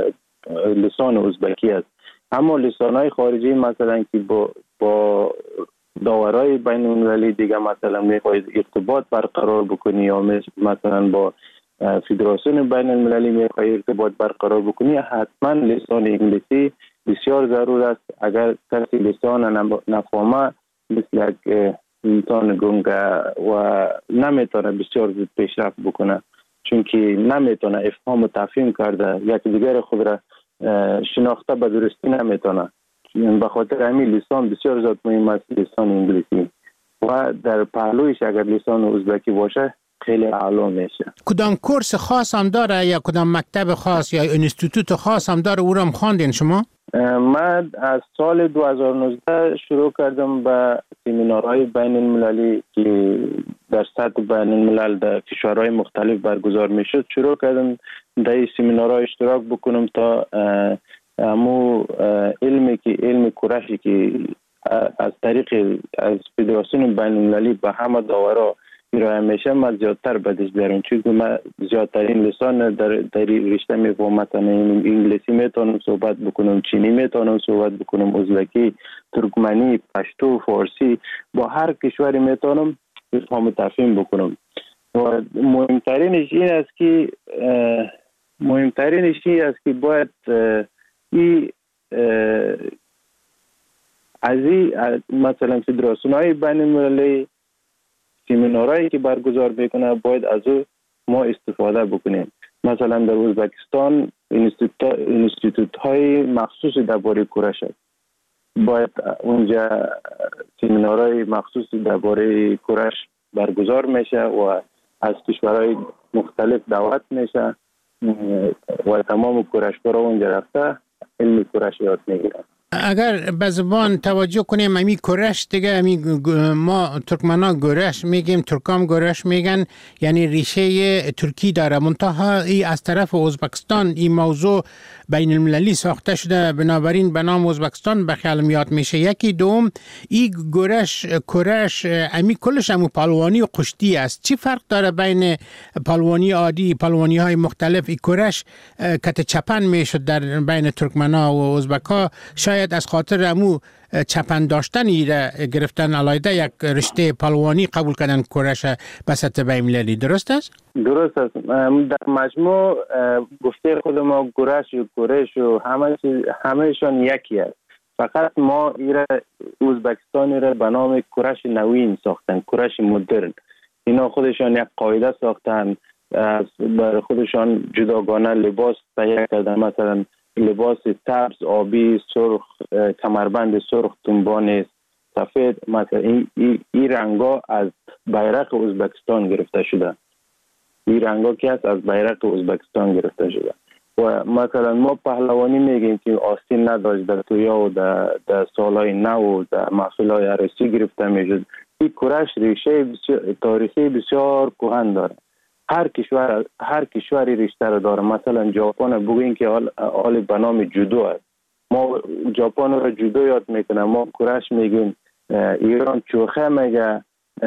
لسان ازبکی است. اما لسانهای خارجی مثلا که با با داورای بین المللی دیگه مثلا میخواید ارتباط برقرار بکنی یا مثلا با فدراسیون بین المللی میخواید ارتباط برقرار بکنی حتما لسان انگلیسی بسیار ضرور است. اگر کسی لسان نفهمه مثل یک انسان گنگه و نمیتونه بسیار زود پیشرفت بکنه چون که نمیتونه افهام و تفهیم کرده یک دیگر خود را شناخته به درستی نمیتونه. به خاطر همین لسان بسیار زیاد مهم است، لسان انگلیسی و در پهلویش اگر لسان ازبکی باشه خیلی اعلی میشه. کدام کورس خاص هم داره یا کدام مکتب خاص یا انستیتوت خاص هم داره او را هم خواندین شما؟ من از سال دو هزار و نوزده شروع کردم به سمینارهای بین المللی که در سطح بین الملل در کشورهای مختلف برگزار می شد شروع کردم در این سمینارها اشتراک بکنم تا امو علمی که علم کرشی که از طریق از فدراسیون بین المللی به همه داورا ارائه میشه من زیادتر بدش بیارم چون من زیادترین لسان در در رشته میفهمم. مثلا انگلیسی میتونم صحبت بکنم، چینی میتونم صحبت بکنم، ازبکی، ترکمنی، پشتو، فارسی، با هر کشوری میتونم افهام و تفهیم بکنم. و مهمترینش این است که مهمترینش این است که باید این از این مثلا فدراسیون های بین المللی سمینارهایی که برگزار میکنه باید از او ما استفاده بکنیم. مثلا در ازبکستان انستیتوت های مخصوص درباره کرش است. باید اونجا سمینارهای مخصوص درباره کرش برگزار میشه و از کشورهای مختلف دعوت میشه و تمام کرشکارا اونجا رفته علم کرش یاد میگیرن. اگر به زبان توجه کنیم امی کرش دیگه امی ما ترکمنا گرش میگیم، ترکام گرش میگن، یعنی ریشه ترکی داره. منتها ای از طرف ازبکستان این موضوع بین المللی ساخته شده بنابراین به نام ازبکستان به خیال میاد میشه. یکی دوم ای گرش کرش امی کلش همو پالوانی و قشتی است. چی فرق داره بین پالوانی عادی پالوانی های مختلف؟ ای کرش کت چپن میشد در بین ترکمنا و ازبکا، شاید از خاطر امو چپن داشتنی را گرفتن علایده یک رشته پالوانی قبول کردن کرش به سطح بین المللی. درست است؟ درست است. در مجموع گفته خود ما گرش و کرش و همه همهشان یکی است. فقط ما ایره ازبکستانی را به نام کرش نوین ساختن، کرش مدرن. اینا خودشان یک قاعده ساختن، برای خودشان جداگانه لباس تهیه کردن، مثلا لباس سبز، آبی، سرخ، کمربند سرخ، تنبان سفید. مثلا این این ای رنگا از بیرق ازبکستان گرفته شده. این رنگا که است از بیرق ازبکستان گرفته شده. و مثلا ما پهلوانی میگیم که آستین نداشت در تویا و در, در سالهای نو و در محفلهای عروسی گرفته میشد. این کرش ریشه بسیار تاریخی بسیار کهن داره. هر کشور هر کشوری رشته را داره. مثلا ژاپن بگوین که حال به نام جودو است. ما ژاپن را جودو یاد میکنه، ما کرش میگیم. ایران چوخه میگه،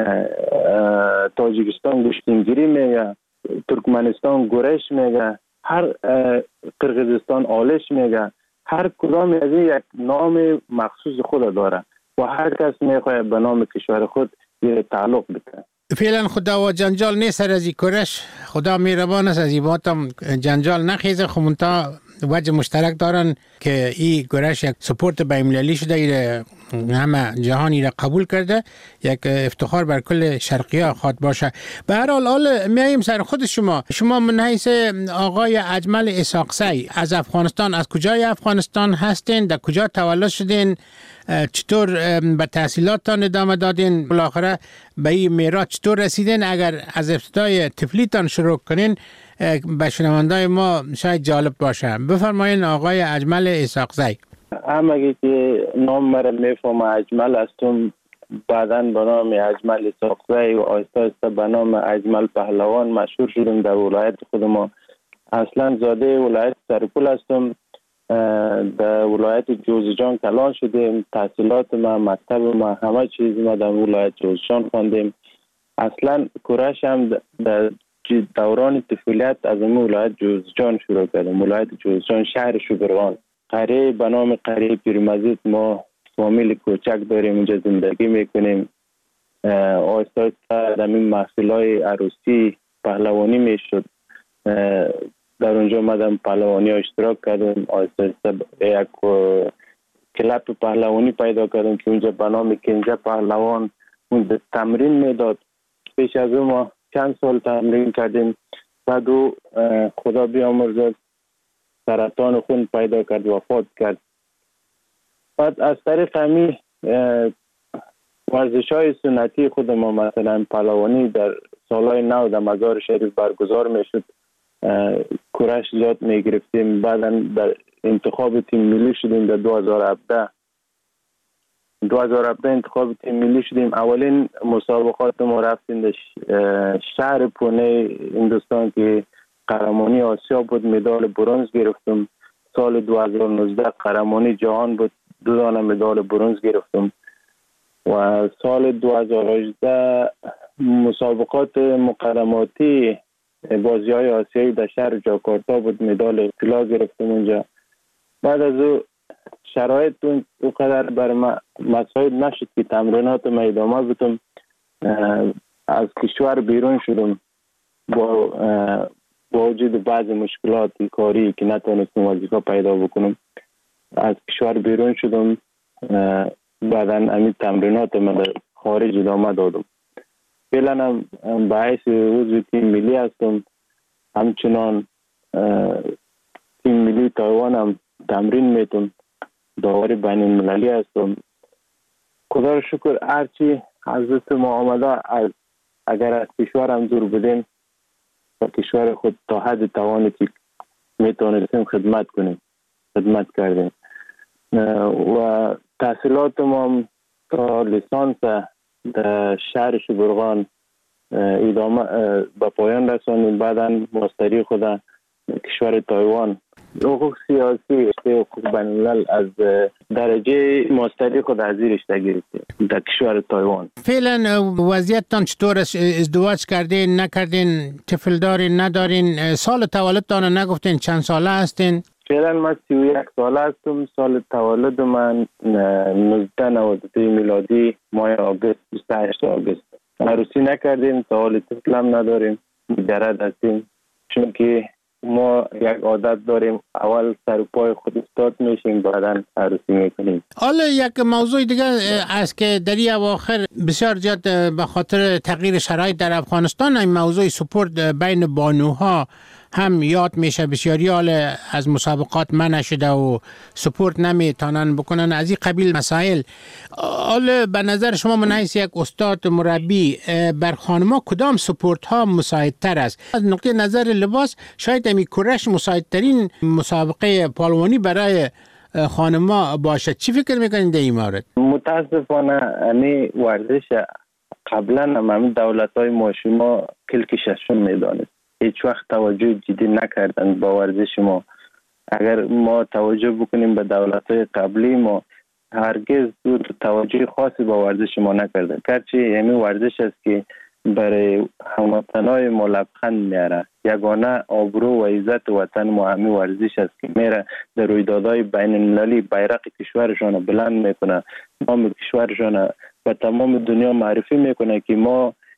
تاجیکستان گشتینگیری میگه، ترکمنستان گرش میگه، هر قرقیزستان آلش میگه. هر کدام از این یک نام مخصوص خود داره و هر کس میخواد به نام کشور خود یه تعلق بده. فعلا خدا و جنجال نیست از این کورش، خدا مهربان است از این باتم جنجال نخیزه. خب منتها وجه مشترک دارن که این گرش یک سپورت بین‌المللی شده، ایره همه جهانی را قبول کرده، یک افتخار بر کل شرقی‌ها خواد باشه. به هر حال حال میایم سر خود شما. شما من حیث آقای اجمل اسحاقزی از افغانستان، از کجای افغانستان هستین؟ در کجا تولد شدین؟ چطور به تحصیلاتتان ادامه دادین؟ بالاخره به این میراث چطور رسیدین؟ اگر از ابتدای طفلیتان شروع کنین به شنوندای ما شاید جالب باشه. بفرمایین آقای اجمل اسحاقزی. همه که نام مرا میفهم اجمل هستم، بعداً به نام اجمل اسحاقزی و آهسته آهسته به نام اجمل پهلوان مشهور شدم در ولایت خود ما. اصلا زاده ولایت سرپول هستم، در ولایت جوزجان کلان شدیم. تحصیلات ما، مکتب ما، همه چیز ما در ولایت جوزجان خواندیم. اصلا کورش هم در دوران طفولیت از این ولایت جوزجان شروع کردیم. ولایت جوزجان شهر شبرغان، قریه به نام قریه پیرمزید. ما فامیل کوچک داریم اونجا زندگی میکنیم. آهسته آهسته در این محفل‌های عروسی پهلوانی میشد، در اونجا مدام پهلوانی ها اشتراک کردیم. آهسته آهسته یک کلاب پهلوانی پیدا کردیم که اونجا به نام کنجه پهلوان اون تمرین میداد. پیش از اون ما چند سال تمرین کردیم. بعد او خدا بیامرزد سرطان خون پیدا کرد، وفات کرد. بعد از طریق همی ورزش های سنتی خود ما، مثلا پهلوانی در سالهای نو در مزار شریف برگزار می شد، کورش زیاد می گرفتیم. بعدا در انتخاب تیم ملی شدیم. در دو هزار و هفده دو هزار و هفده انتخاب تیم ملی شدیم. اولین مسابقات ما رفتیم در شهر پونه هندوستان که قهرمانی آسیا بود، مدال برنز گرفتم. سال دو هزار و نوزده قهرمانی جهان بود، دو دانه مدال برنز گرفتم. و سال دو هزار و هجده مسابقات مقدماتی بازی های آسیایی در شهر جاکارتا بود، مدال طلا گرفتم اونجا. بعد از او شرایط اونقدر بر ما مساعد نشد که تمرینات ما ادامه بدم. از کشور بیرون شدم با با وجود بعض مشکلات کاری که نتونستم وظیفه پیدا بکنم. از کشور بیرون شدم. بعدا همین تمرینات ما در خارج ادامه دادم. فعلا هم به حیث عضو تیم ملی هستم. همچنان تیم ملی تایوان هم تمرین میتونم. داوری بین المللی هستم. خدا را شکر هرچی از دست ما آمده، اگر از کشور هم دور بدیم و کشور خود تا حد توانی که میتونستیم خدمت کنیم خدمت کردیم. و تحصیلات ما تا لیسانس در شهر شبرغان ادامه به پایان رسانیم. بعدا ماستری خود کشور تایوان حقوق سیاسی حقوق بین الملل از درجه ماستری خود از زیر رشته گرفتیم در کشور تایوان. فعلا وضعیتتان چطور است؟ ازدواج کردین نکردین؟ طفل دارین ندارین؟ سال تولدتان نگفتین چند ساله هستین؟ فعلا من سی و یک ساله هستم. سال تولد من نوزده نود و دو میلادی ماه آگوست بیست و هشت آگوست. عروسی نکردیم، تا حال طفلم نداریم، مجرد هستیم. چون که ما یک عادت داریم اول سر پای خود استاد میشیم بعدا عروسی میکنیم. حالا یک موضوع دیگه است که در این اواخر بسیار زیاد به خاطر تغییر شرایط در افغانستان این موضوع سپورت بین بانوها هم یاد میشه. بسیاری حال از مسابقات منع شده و سپورت نمیتونن بکنن، از این قبیل مسائل. حالا به نظر شما من حیث یک استاد مربی بر خانما کدام سپورت ها مساعدتر است؟ از نقطه نظر لباس شاید همی کورش مساعدترین مسابقه پالوانی برای خانما باشه. چی فکر میکنین در این مورد؟ متاسفانه امی ورزش قبلا هم همین دولت های ماشیما کلکششون میدانست، هیچ وقت توجه جدی نکردن با ورزش ما. اگر ما توجه بکنیم به دولت‌های قبلی، ما هرگز توجه خاصی با ورزش ما نکردن. گرچه یعنی ورزش است که برای هموطنای ما لبخند میاره. یگانه آبرو و عزت وطن ما همین ورزش است که میره در رویدادهای بین المللی بیرق کشورشان بلند میکنه، نام کشورشان به تمام دنیا معرفی میکنه که ما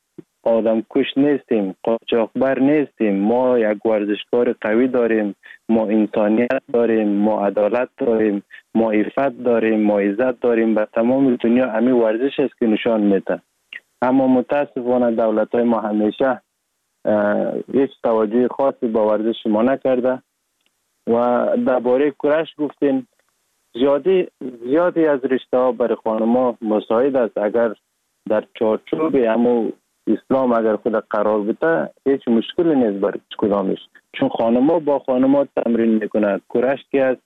آدم کش نیستیم، قاچاقبر نیستیم. ما یک ورزشکار قوی داریم، ما انسانیت داریم، ما عدالت داریم، ما عفت داریم، ما عزت داریم. به تمام دنیا همین ورزش است که نشان میده. اما متاسفانه دولت های ما همیشه هیچ توجه خاصی به ورزش ما نکرده. و درباره کرش گفتین، زیادی زیادی از رشته ها برای خانم‌ها مساعد است. اگر در چارچوب همو اسلام اگر خود قرار بده هیچ مشکلی نیست برای کدامش، چون خانم‌ها با خانم‌ها تمرین میکنند. کرش که از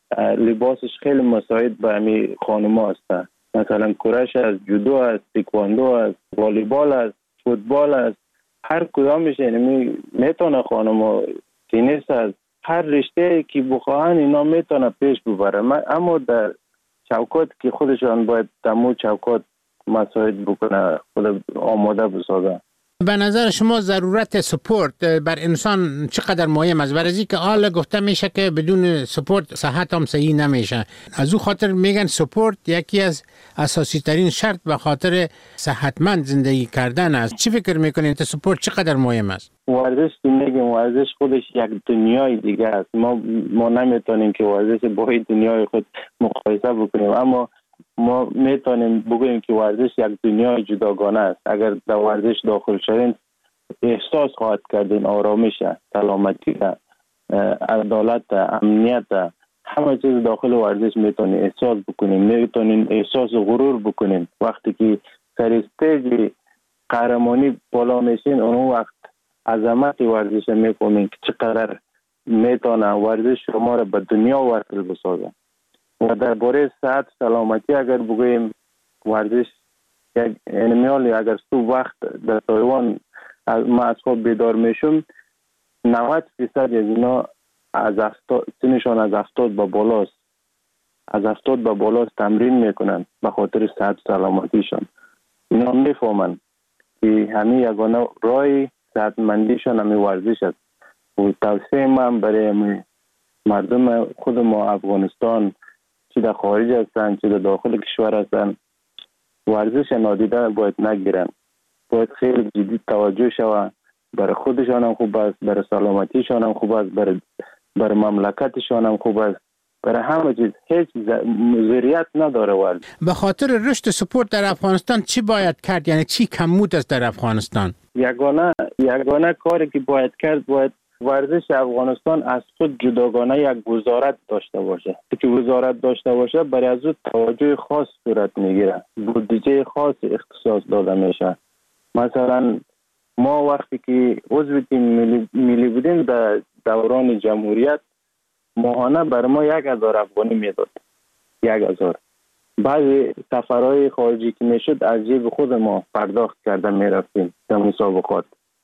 لباسش خیلی مساعد به همین خانم‌ها است. مثلا کرش از جودو است، تکواندو است، والیبال است، فوتبال است. هر کدامش یعنی میتونه خانم‌ها، تنیس است، هر رشته که بخواهن اینا میتونه پیش ببره. اما در چوکات که خودشان باید دمو چوکات مساعد بکنه، خود آماده بسازه. به نظر شما ضرورت سپورت بر انسان چقدر مهم است؟ برای اینکه حالا گفته میشه که بدون سپورت صحت هم صحیح نمیشه. از او خاطر میگن سپورت یکی از اساسی ترین شرط به خاطر صحتمند زندگی کردن است. چی فکر میکنین که سپورت چقدر مهم است؟ ورزش که میگیم ورزش خودش یک دنیای دیگه است. ما ما نمیتونیم که ورزش با دنیای خود مقایسه بکنیم، اما ما میتونیم بگوییم که ورزش یک دنیای جداگانه است. اگر در ورزش داخل شدین احساس خواهد کردین آرامش، سلامتی، عدالت، امنیت، همه چیز داخل ورزش میتونین احساس بکنین. میتونین احساس غرور بکنین وقتی که سر استیج قهرمانی بالا میشین. اون وقت عظمت ورزش میفهمین که چقدر میتونه ورزش شما را به دنیا وصل بسازه. و درباره صحت سلامتی اگر بگوییم ورزش یک انمیالی، اگر صبح وقت در تایوان ما از خواب بیدار میشم نود فیصد از اینا از هفتاد سنشان از هفتاد به بالاست، از هفتاد به بالاست تمرین میکنن به خاطر صحت سلامتیشان. اینا میفهمن که همین یگانه راه صحتمندیشان همین ورزش است. و توصیه من برای مردم خود ما افغانستان، چه در خارج هستن چه در داخل کشور هستن، ورزش نادیده باید نگیرن. باید خیلی جدی توجه شود. برای خودشان هم خوب است، برای سلامتیشان هم خوب است، برای برای مملکتشان هم خوب است، برای همه چیز. هیچ ضریعت نداره ورزش. به خاطر رشد سپورت در افغانستان چی باید کرد؟ یعنی چی کمبود است در افغانستان؟ یگانه یگانه کاری که باید کرد، باید ورزش افغانستان از خود جداگانه یک وزارت داشته باشه. که وزارت داشته باشه برای از او توجه خاص صورت میگیره، بودجه خاص اختصاص داده میشه. مثلا ما وقتی که عضو تیم ملی, ملی بودیم در دوران جمهوریت ماهانه بر ما یک هزار افغانی میداد. یک هزار. بعضی سفرهای خارجی که میشد از جیب خود ما پرداخت کرده میرفتیم در مسابقات.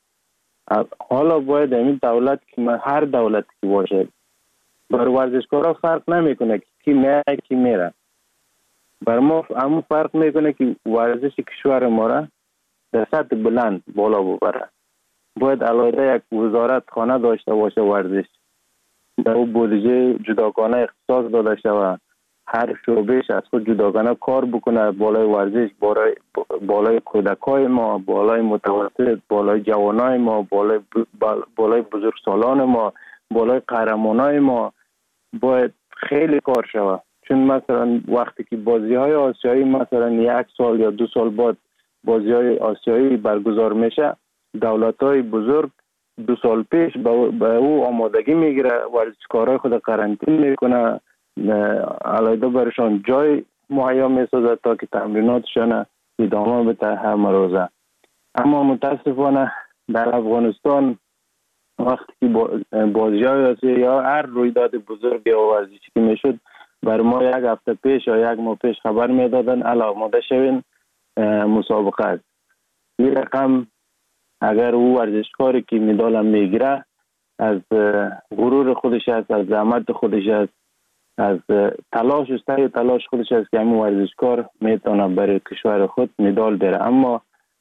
حالا باید این دولت که هر دولت که باشه بر ورزشکارا فرق نمیکنه که کی میره کی میره. بر ما همون فرق میکنه که ورزش کشور ما را در سطح بلند بالا ببره. باید علاوه یک وزارت خانه داشته باشه ورزش، در اون بودجه جداگانه اختصاص داده شود، هر شعبهش از خود جداگانه کار بکنه بالای ورزش، بالای بالای کودکای ما، بالای متوسط، بالای جوانای ما، بالای بالای بزرگسالان ما، بالای قهرمانای ما باید خیلی کار شود. چون مثلا وقتی که بازی‌های آسیایی مثلا یک سال یا دو سال بعد بازی‌های آسیایی برگزار میشه، دولت‌های بزرگ دو سال پیش به او آمادگی میگیره، ورزشکارای خود قرنطینه میکنه، علاوه برشان جای مهیا میسازه تا که تمریناتشان ادامه بده همه روزه. اما متاسفانه در افغانستان وقتی که بازی‌های آسیایی یا هر رویداد بزرگ یا ورزشی که میشد بر ما یک هفته پیش یا یک ماه پیش خبر میدادن الا آماده شوین مسابقه است. این رقم اگر او ورزشکاری که مدال هم میگیره از غرور خودش است، از زحمت خودش است، از تلاش و سعی تلاش خودش است که همین ورزشکار میتونه برای کشور خود مدال بره. اما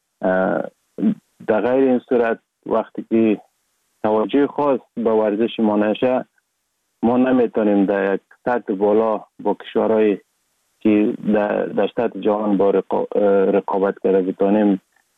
در غیر این صورت وقتی که توجه خاص به ورزش ما نشه، ما نمیتونیم در یک سطح بالا با کشورهای که در, در سطح جهان با رقابت کرده بتونیم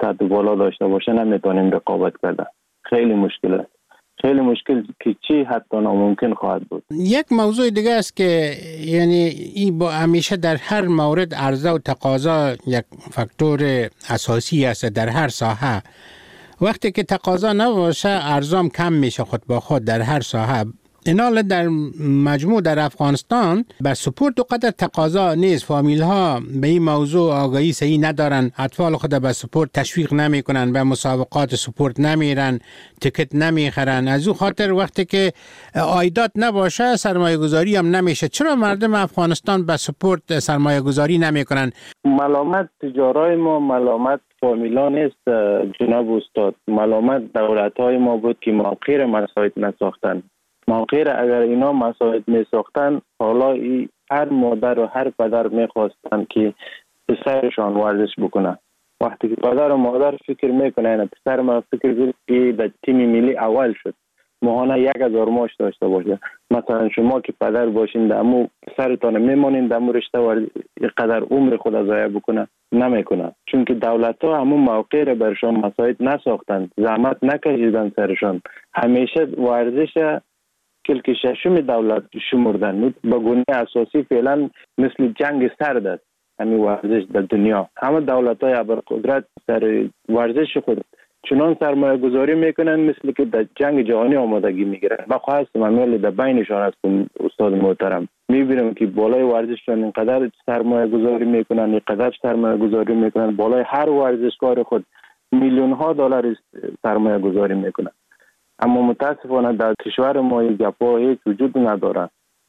قد بالا داشته باشه نمیتونیم رقابت کردن. خیلی مشکل است. خیلی مشکل که چی حتی ناممکن خواهد بود. یک موضوع دیگه است که یعنی این با همیشه در هر مورد عرضه و تقاضا یک فاکتور اساسی است در هر ساحه. وقتی که تقاضا نباشه ارزام کم میشه خود با خود در هر ساحه. اینال در مجموع در افغانستان به سپورت و قدر تقاضا نیست. فامیل ها به این موضوع آگاهی صحیح ندارن، اطفال خود به سپورت تشویق نمیکنن، به مسابقات سپورت نمیرن، تیکت نمیخرن. از او خاطر وقتی که عایدات نباشه سرمایه گذاری هم نمیشه. چرا مردم افغانستان به سپورت سرمایه گذاری نمیکنن؟ ملامت تجارای ما، ملامت فامیلا نیست جناب استاد. ملامت دولت های ما بود که موقع مساعد نساختن. موقع اگر اینا مساعد می ساختن حالا ای هر مادر و هر پدر می خواستن که پسرشان ورزش بکنه. وقتی که پدر و مادر فکر میکنن پسر ما فکر کنه که در تیم ملی اول شد ماهانه یک هزار ماش داشته باشه. مثلا شما که پدر باشین دمو پسرتان میمونین دمو رشته ورزش قدر عمر خود ضایع بکنه نمیکنه. چون که دولت ها همون موقع را برشان مساعد نساختن، زحمت نکشیدن سرشان. همیشه ورزش کلک ششم دولت شمردن به گونه اساسی فعلا مثل جنگ سرد است همین ورزش در دنیا. همه دولت های ابرقدرت سر ورزش خود چنان سرمایه گذاری میکنن مثل که در جنگ جهانی آمادگی میگیرن. و خواستم امیالی در بینشان هستم استاد محترم میبینم که بالای ورزششان اینقدر سرمایه گذاری میکنن، اینقدر سرمایه گذاری میکنن، بالای هر ورزشکار خود میلیون ها دلار سرمایه گذاری میکنن. اما متاسفانه در کشور ما این گپا هیچ وجود ندارن.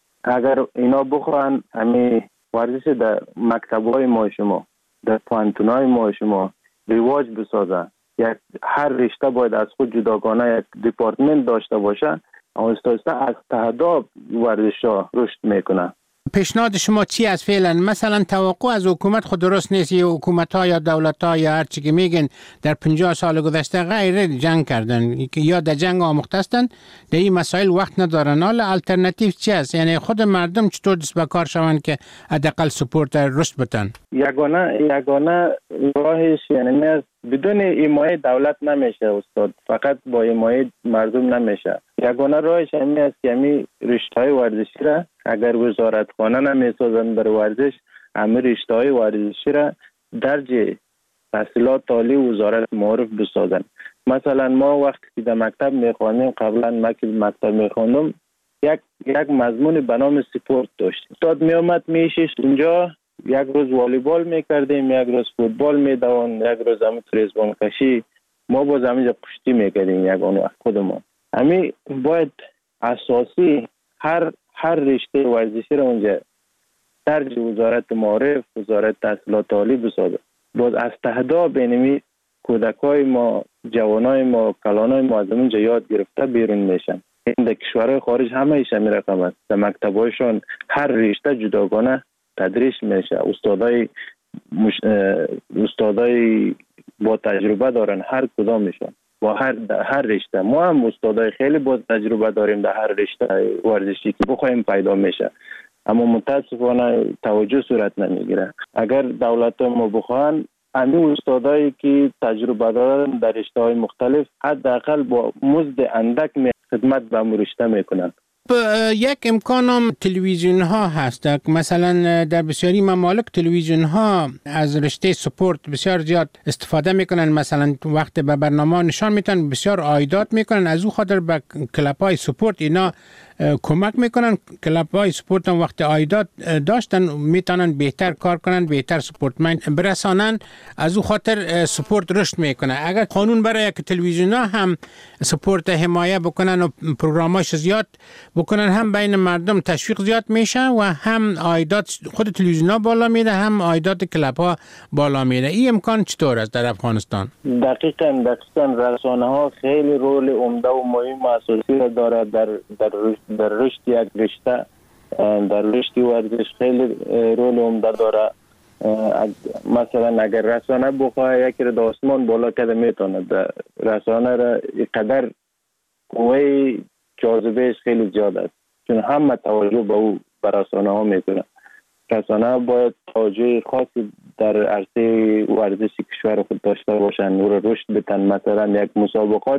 اگر اینا بخواهن همین ورزش در مکتب‌های ما شما، در پانتونای ما شما رواج بسازن، یک هر رشته باید از خود جداگانه یک دیپارتمنت داشته باشه، آهسته از تهداب ورزش‌ها رشد میکنن. پیشنهاد شما چی است فعلا؟ مثلا توقع از حکومت خود درست نیست. یا حکومت ها یا دولت ها یا هر چی که میگن در پنجاه سال گذشته غیر جنگ کردن یا در جنگ آموخته هستند، در این مسائل وقت ندارن. حالا الटरनेटिव چی است؟ یعنی خود مردم چطور دست به کار شوند که حداقل سپورت رشد بتن؟ یگانه یگانه راهش یعنی بدون حمایت دولت نمیشه استاد، فقط با حمایت مردم نمیشه. یگانه راهش همین است که همین رشته‌های ورزشی را اگر وزارتخانه نمیسازن بر ورزش، همین رشته‌های ورزشی را درج تحصیلات عالی وزارت معرف بسازن. مثلا ما وقتی که در مکتب میخوانیم، قبلا ما که مکتب میخوانم یک یک مضمون به نام سپورت داشت. استاد میومد میشیش اونجا، یک روز والیبال میکردیم، یک روز فوتبال میدوان، یک روز هم تریزبان کشی، ما باز همینجا کشتی میکردیم یک آن وقت خودمون. همین باید اساسی هر هر رشته ورزشی را اونجا درج وزارت معارف، وزارت تحصیلات عالی بسازه. باز از تهدا بینمی کودکای ما، جوانای ما، کلانای ما از اونجا یاد گرفته بیرون میشن. این در کشورهای خارج همه ایش همین رقم است. در مکتبایشان هر رشته جداگانه تدریس میشه. استادای مش... استادای با تجربه دارن هر کدامشون با هر هر رشته. ما هم استادای خیلی با تجربه داریم در هر رشته ورزشی که بخوایم پیدا میشه، اما متاسفانه توجه صورت نمیگیره. اگر دولت ما بخوان همین استادایی که تجربه دارن در رشته‌های مختلف حداقل با مزد اندک خدمت به رشته میکنن. یک امکان هم تلویزیون ها هست. مثلا در بسیاری ممالک تلویزیون ها از رشته سپورت بسیار زیاد استفاده میکنن. مثلا وقت به برنامه نشان میتن بسیار عایدات میکنن. از او خاطر به کلاب های سپورت اینا کمک میکنن. کلاب های سپورت هم وقت عایدات داشتن میتونن بهتر کار کنن، بهتر سپورتمن برسانن. از او خاطر سپورت رشد میکنه. اگر قانون برای که تلویزیون ها هم سپورت حمایه بکنن و پروگراماش زیاد بکنن، هم بین مردم تشویق زیاد میشه و هم عایدات خود تلویزیون ها بالا میره، هم عایدات کلاب ها بالا میره. این امکان چطور است در افغانستان؟ دقیقاً دقیقاً رسانه ها خیلی رول عمده و مهم اساسی را داره در در در رشد یک رشته، در رشد ورزش خیلی رول عمده داره. مثلا اگر رسانه بخواه یکی را در آسمان بالا کده میتونه، رسانه را اینقدر قوه جاذبهش خیلی زیاد است، چون همه توجه به او به رسانه ها میکنه. رسانه باید توجه خاصی در عرصه ورزش کشور خود داشته باشن و را رشد بدن. مثلا یک مسابقات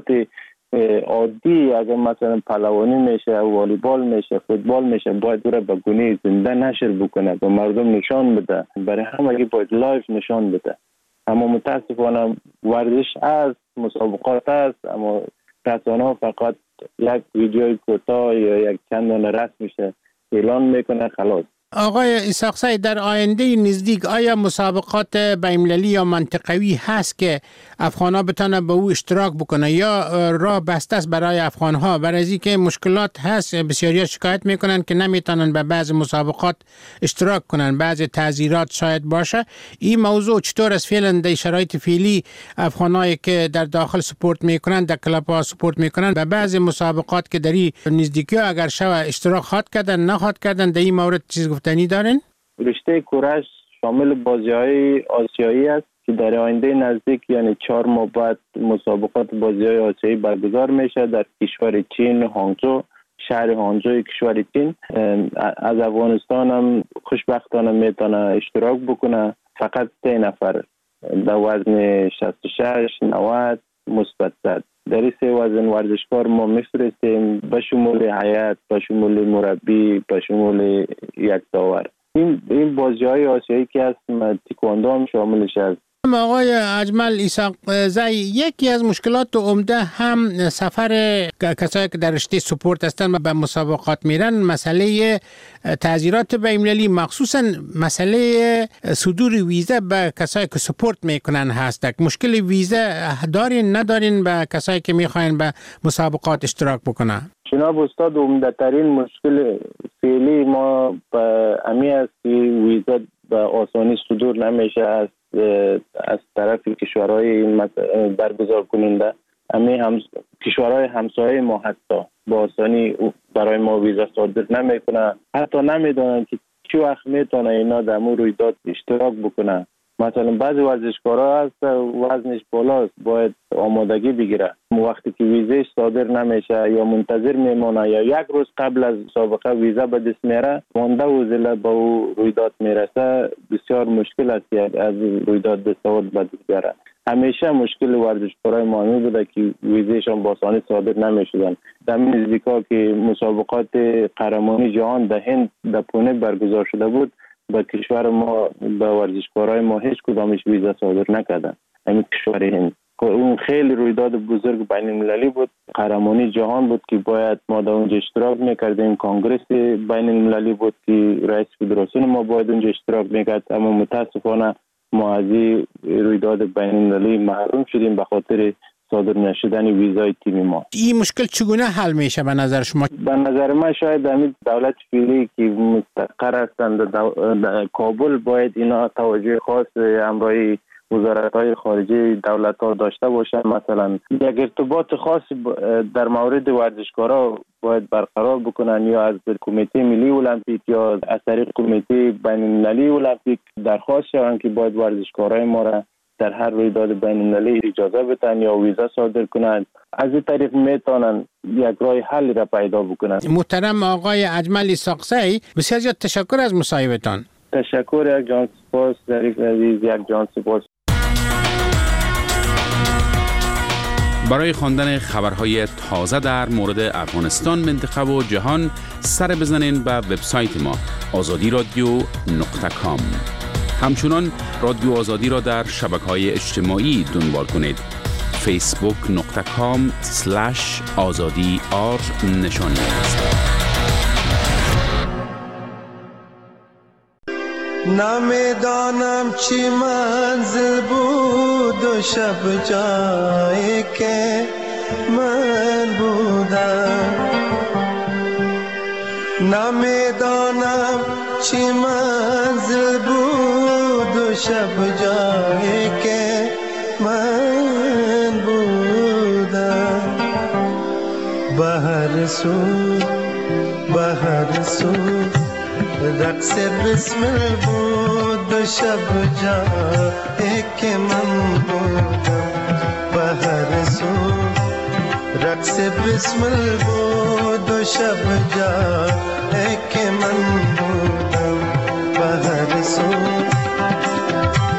عادی اگر مثلا پهلوانی میشه، والیبال میشه، فوتبال میشه، باید او را به گونه زنده نشر بکنه، به مردم نشان بده، برای همه باید لایف نشان بده. اما متاسفانه ورزش است، مسابقات است، اما رسانه ها فقط یک ویدیوی کوتاه یا یک چند دانه رسم میشه اعلان میکنه خلاص. آقای اسحاق سعید، در آینده نزدیک آیا مسابقات بین‌المللی یا منطقوی هست که افغان‌ها بتونن به او اشتراک بکنه یا راه بسته است برای افغان‌ها؟ برای از اینکه مشکلات هست، بسیاری شکایت میکنن که نمیتونن به بعض مسابقات اشتراک کنن، بعض تعذیرات شاید باشه. این موضوع چطور است فعلا در شرایط فعلی افغانایی که در داخل سپورت میکنن، در کلاب‌ها سپورت میکنن، به بعض مسابقات که در این نزدیکی اگر شوه اشتراک خواهد کردن نخواهد کردن، در این مورد چیز گفتنی دارین؟ رشته کورش شامل بازی‌های آسیایی است که در آینده نزدیک یعنی چهار ماه بعد مسابقات بازی‌های آسیایی برگزار میشه در کشور چین، هانگزو، شهر هانگزو کشور چین. از افغانستان هم خوشبختانه میتونه اشتراک بکنه، فقط سه نفر در وزن شصت و شش، نود، مثبت صد. در این سه وزن ورزشکار ما میفرستیم به شمول هیئت، به شمول مربی، به شمول یک داور. این این بازی‌های آسیایی که هست تکواندو هم شاملش است. آقای اجمل اسحاق زی، یکی از مشکلات عمده هم سفر کسایی که در رشته سپورت هستن و به مسابقات میرن، مسئله تعذیرات بین‌المللی، مخصوصا مسئله صدور ویزا به کسایی که سپورت میکنن هست. مشکل ویزا دارین ندارین به کسایی که میخواین به مسابقات اشتراک بکنن؟ جناب استاد، عمده ترین مشکل فعلی ما به امی است که ویزا به آسانی صدور نمیشه از از طرف کشورهای برگزار کننده. امی هم کشورهای همسایه ما حتی با آسانی برای ما ویزا صادر نمیکنه، حتی نمیدونن که چی وقت میتونه اینا در مو رویداد اشتراک بکنه. مثلا بعضی ورزشکارا هست وزنش بالاست، باید آمادگی بگیره، وقتی که ویزاش صادر نمیشه یا منتظر میمونه یا یک روز قبل از مسابقه ویزا به دست میاره، مانده و زله به او رویداد میرسه، بسیار مشکل است از رویداد دستاورد به دست بیاره. همیشه مشکل ورزشکارای ما بوده که ویزاشون با آسانی صادر نمیشدن. در نزدیکا که مسابقات قهرمانی جهان در هند در پونه برگزار شده بود، با کشور ما به ورزشکارای ما هیچ کدامش ویزا صادر نکردن. همین کشور هند، اون خیلی رویداد بزرگ بین المللی بود، قهرمانی جهان بود که باید ما در اونجا اشتراک میکردیم. کنگرس بین المللی بود که رئیس فدراسیون ما باید اونجا اشتراک میکرد، اما متاسفانه ما از رویداد بین المللی محروم شدیم به خاطر صادر نشدن ویزای تیم ما. این مشکل چگونه حل میشه به نظر شما؟ به نظر من شاید همین دولت فعلی که مستقر هستند در کابل باید اینا توجه خاص همراهی وزارت‌های خارجه دولت‌ها داشته باشن. مثلا یک ارتباط خاص در مورد ورزشکارا باید برقرار بکنن، یا از کمیته ملی المپیک یا از طریق کمیته بین‌المللی المپیک درخواست شوند که باید ورزشکارای ما را در هر رویداد بین المللی اجازه بدن یا ویزا صادر کنند. از این طریق میتونن یک راه حل را پیدا بکنن. محترم آقای اجمل اسحاق زی، بسیار زیاد تشکر از مصاحبتان. تشکر، یک جان سپاس. ظریف عزیز، یک جان سپاس. برای خواندن خبرهای تازه در مورد افغانستان، منطقه و جهان سر بزنین به وبسایت ما آزادی رادیو نقطه کام. همچنان رادیو آزادی را در شبکه‌های اجتماعی دنبال کنید. فیسبوک نقطه کام سلش آزادی آر نشانی است. نمیدانم چی منزل بود و شب جایی که من بودم، نمیدانم چی منزل بود و شب جایی که من بودم. به هر سو به هر سو رقص بسمل بود و شب جایی که من بودم. به هر سو رقص بسمل بود و شب جایی که من بودم. به هر سو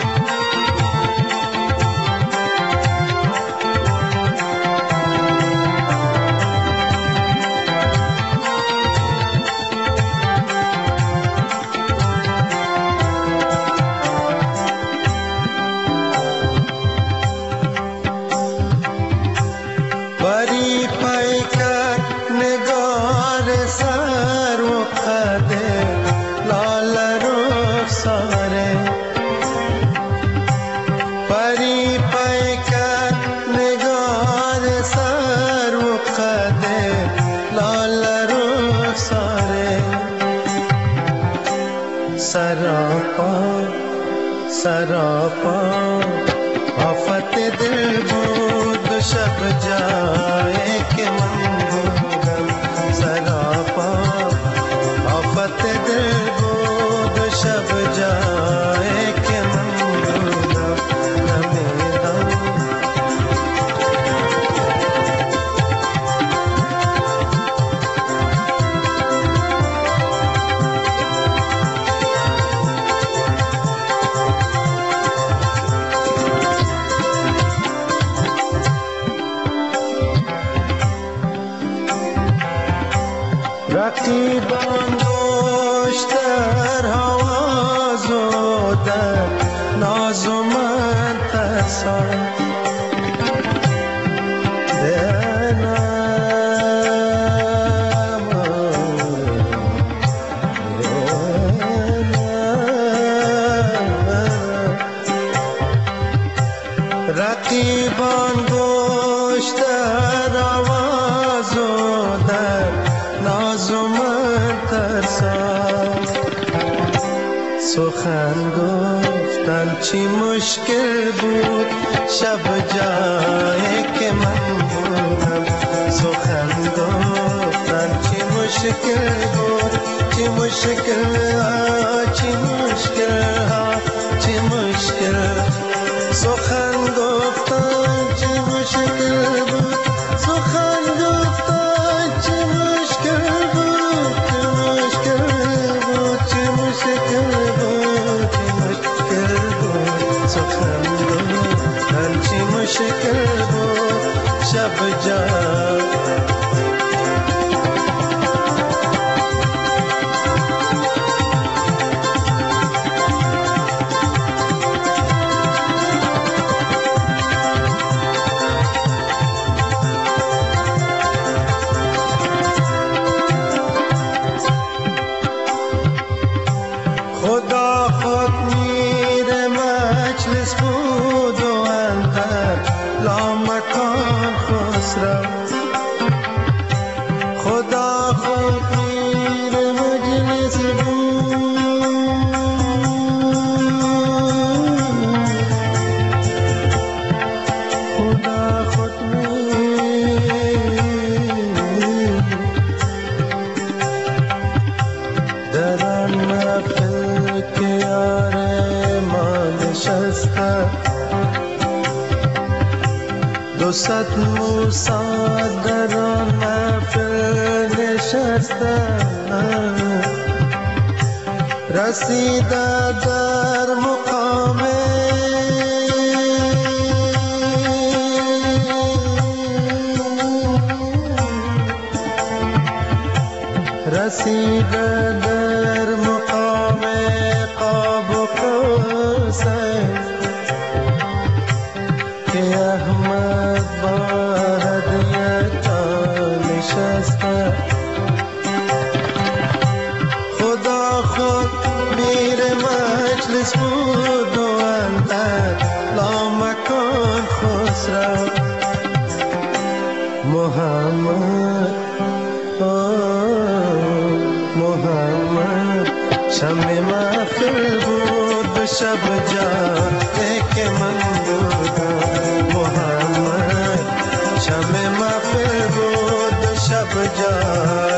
سراپا سراپا آفت دل بود و شب جای که من بودم سراپا آفت دل بود و شب جای که من بودم نمیدم رقیبان دوش در حواز و در ناز و من ترسان رقیبان دوش در حواز و در ناز و من ترسان سخن گفتن چی مشکل بود شب جایی که من بودم سخن گفتن چی مشکل بود چی مشکل ها چی مشکل ها چی مشکل سخن گفتن چی مشکل بود سخن گفتن چی مشکل بود چی مشکل بود چی مشکل بود چی مشکل بود سخن گفتن چی مشکل بود شب جان خدا خود میر مجلس بود و اندر لامکان خسرو خدا خود میر مجلس بود خدا خود میر در محفل که یار ما نشسته دو صد موسا در آن محفل نشسته رسیده در مقام رسیده در مقام قاب و قوسین که احمد با هدیه جان نشسته خدا خود میر مجلس بود و اندر لامکان خسرو محمد محمد شمع محفل بود به شب جایی که من بودم محمد شمع محفل بود به شب جایی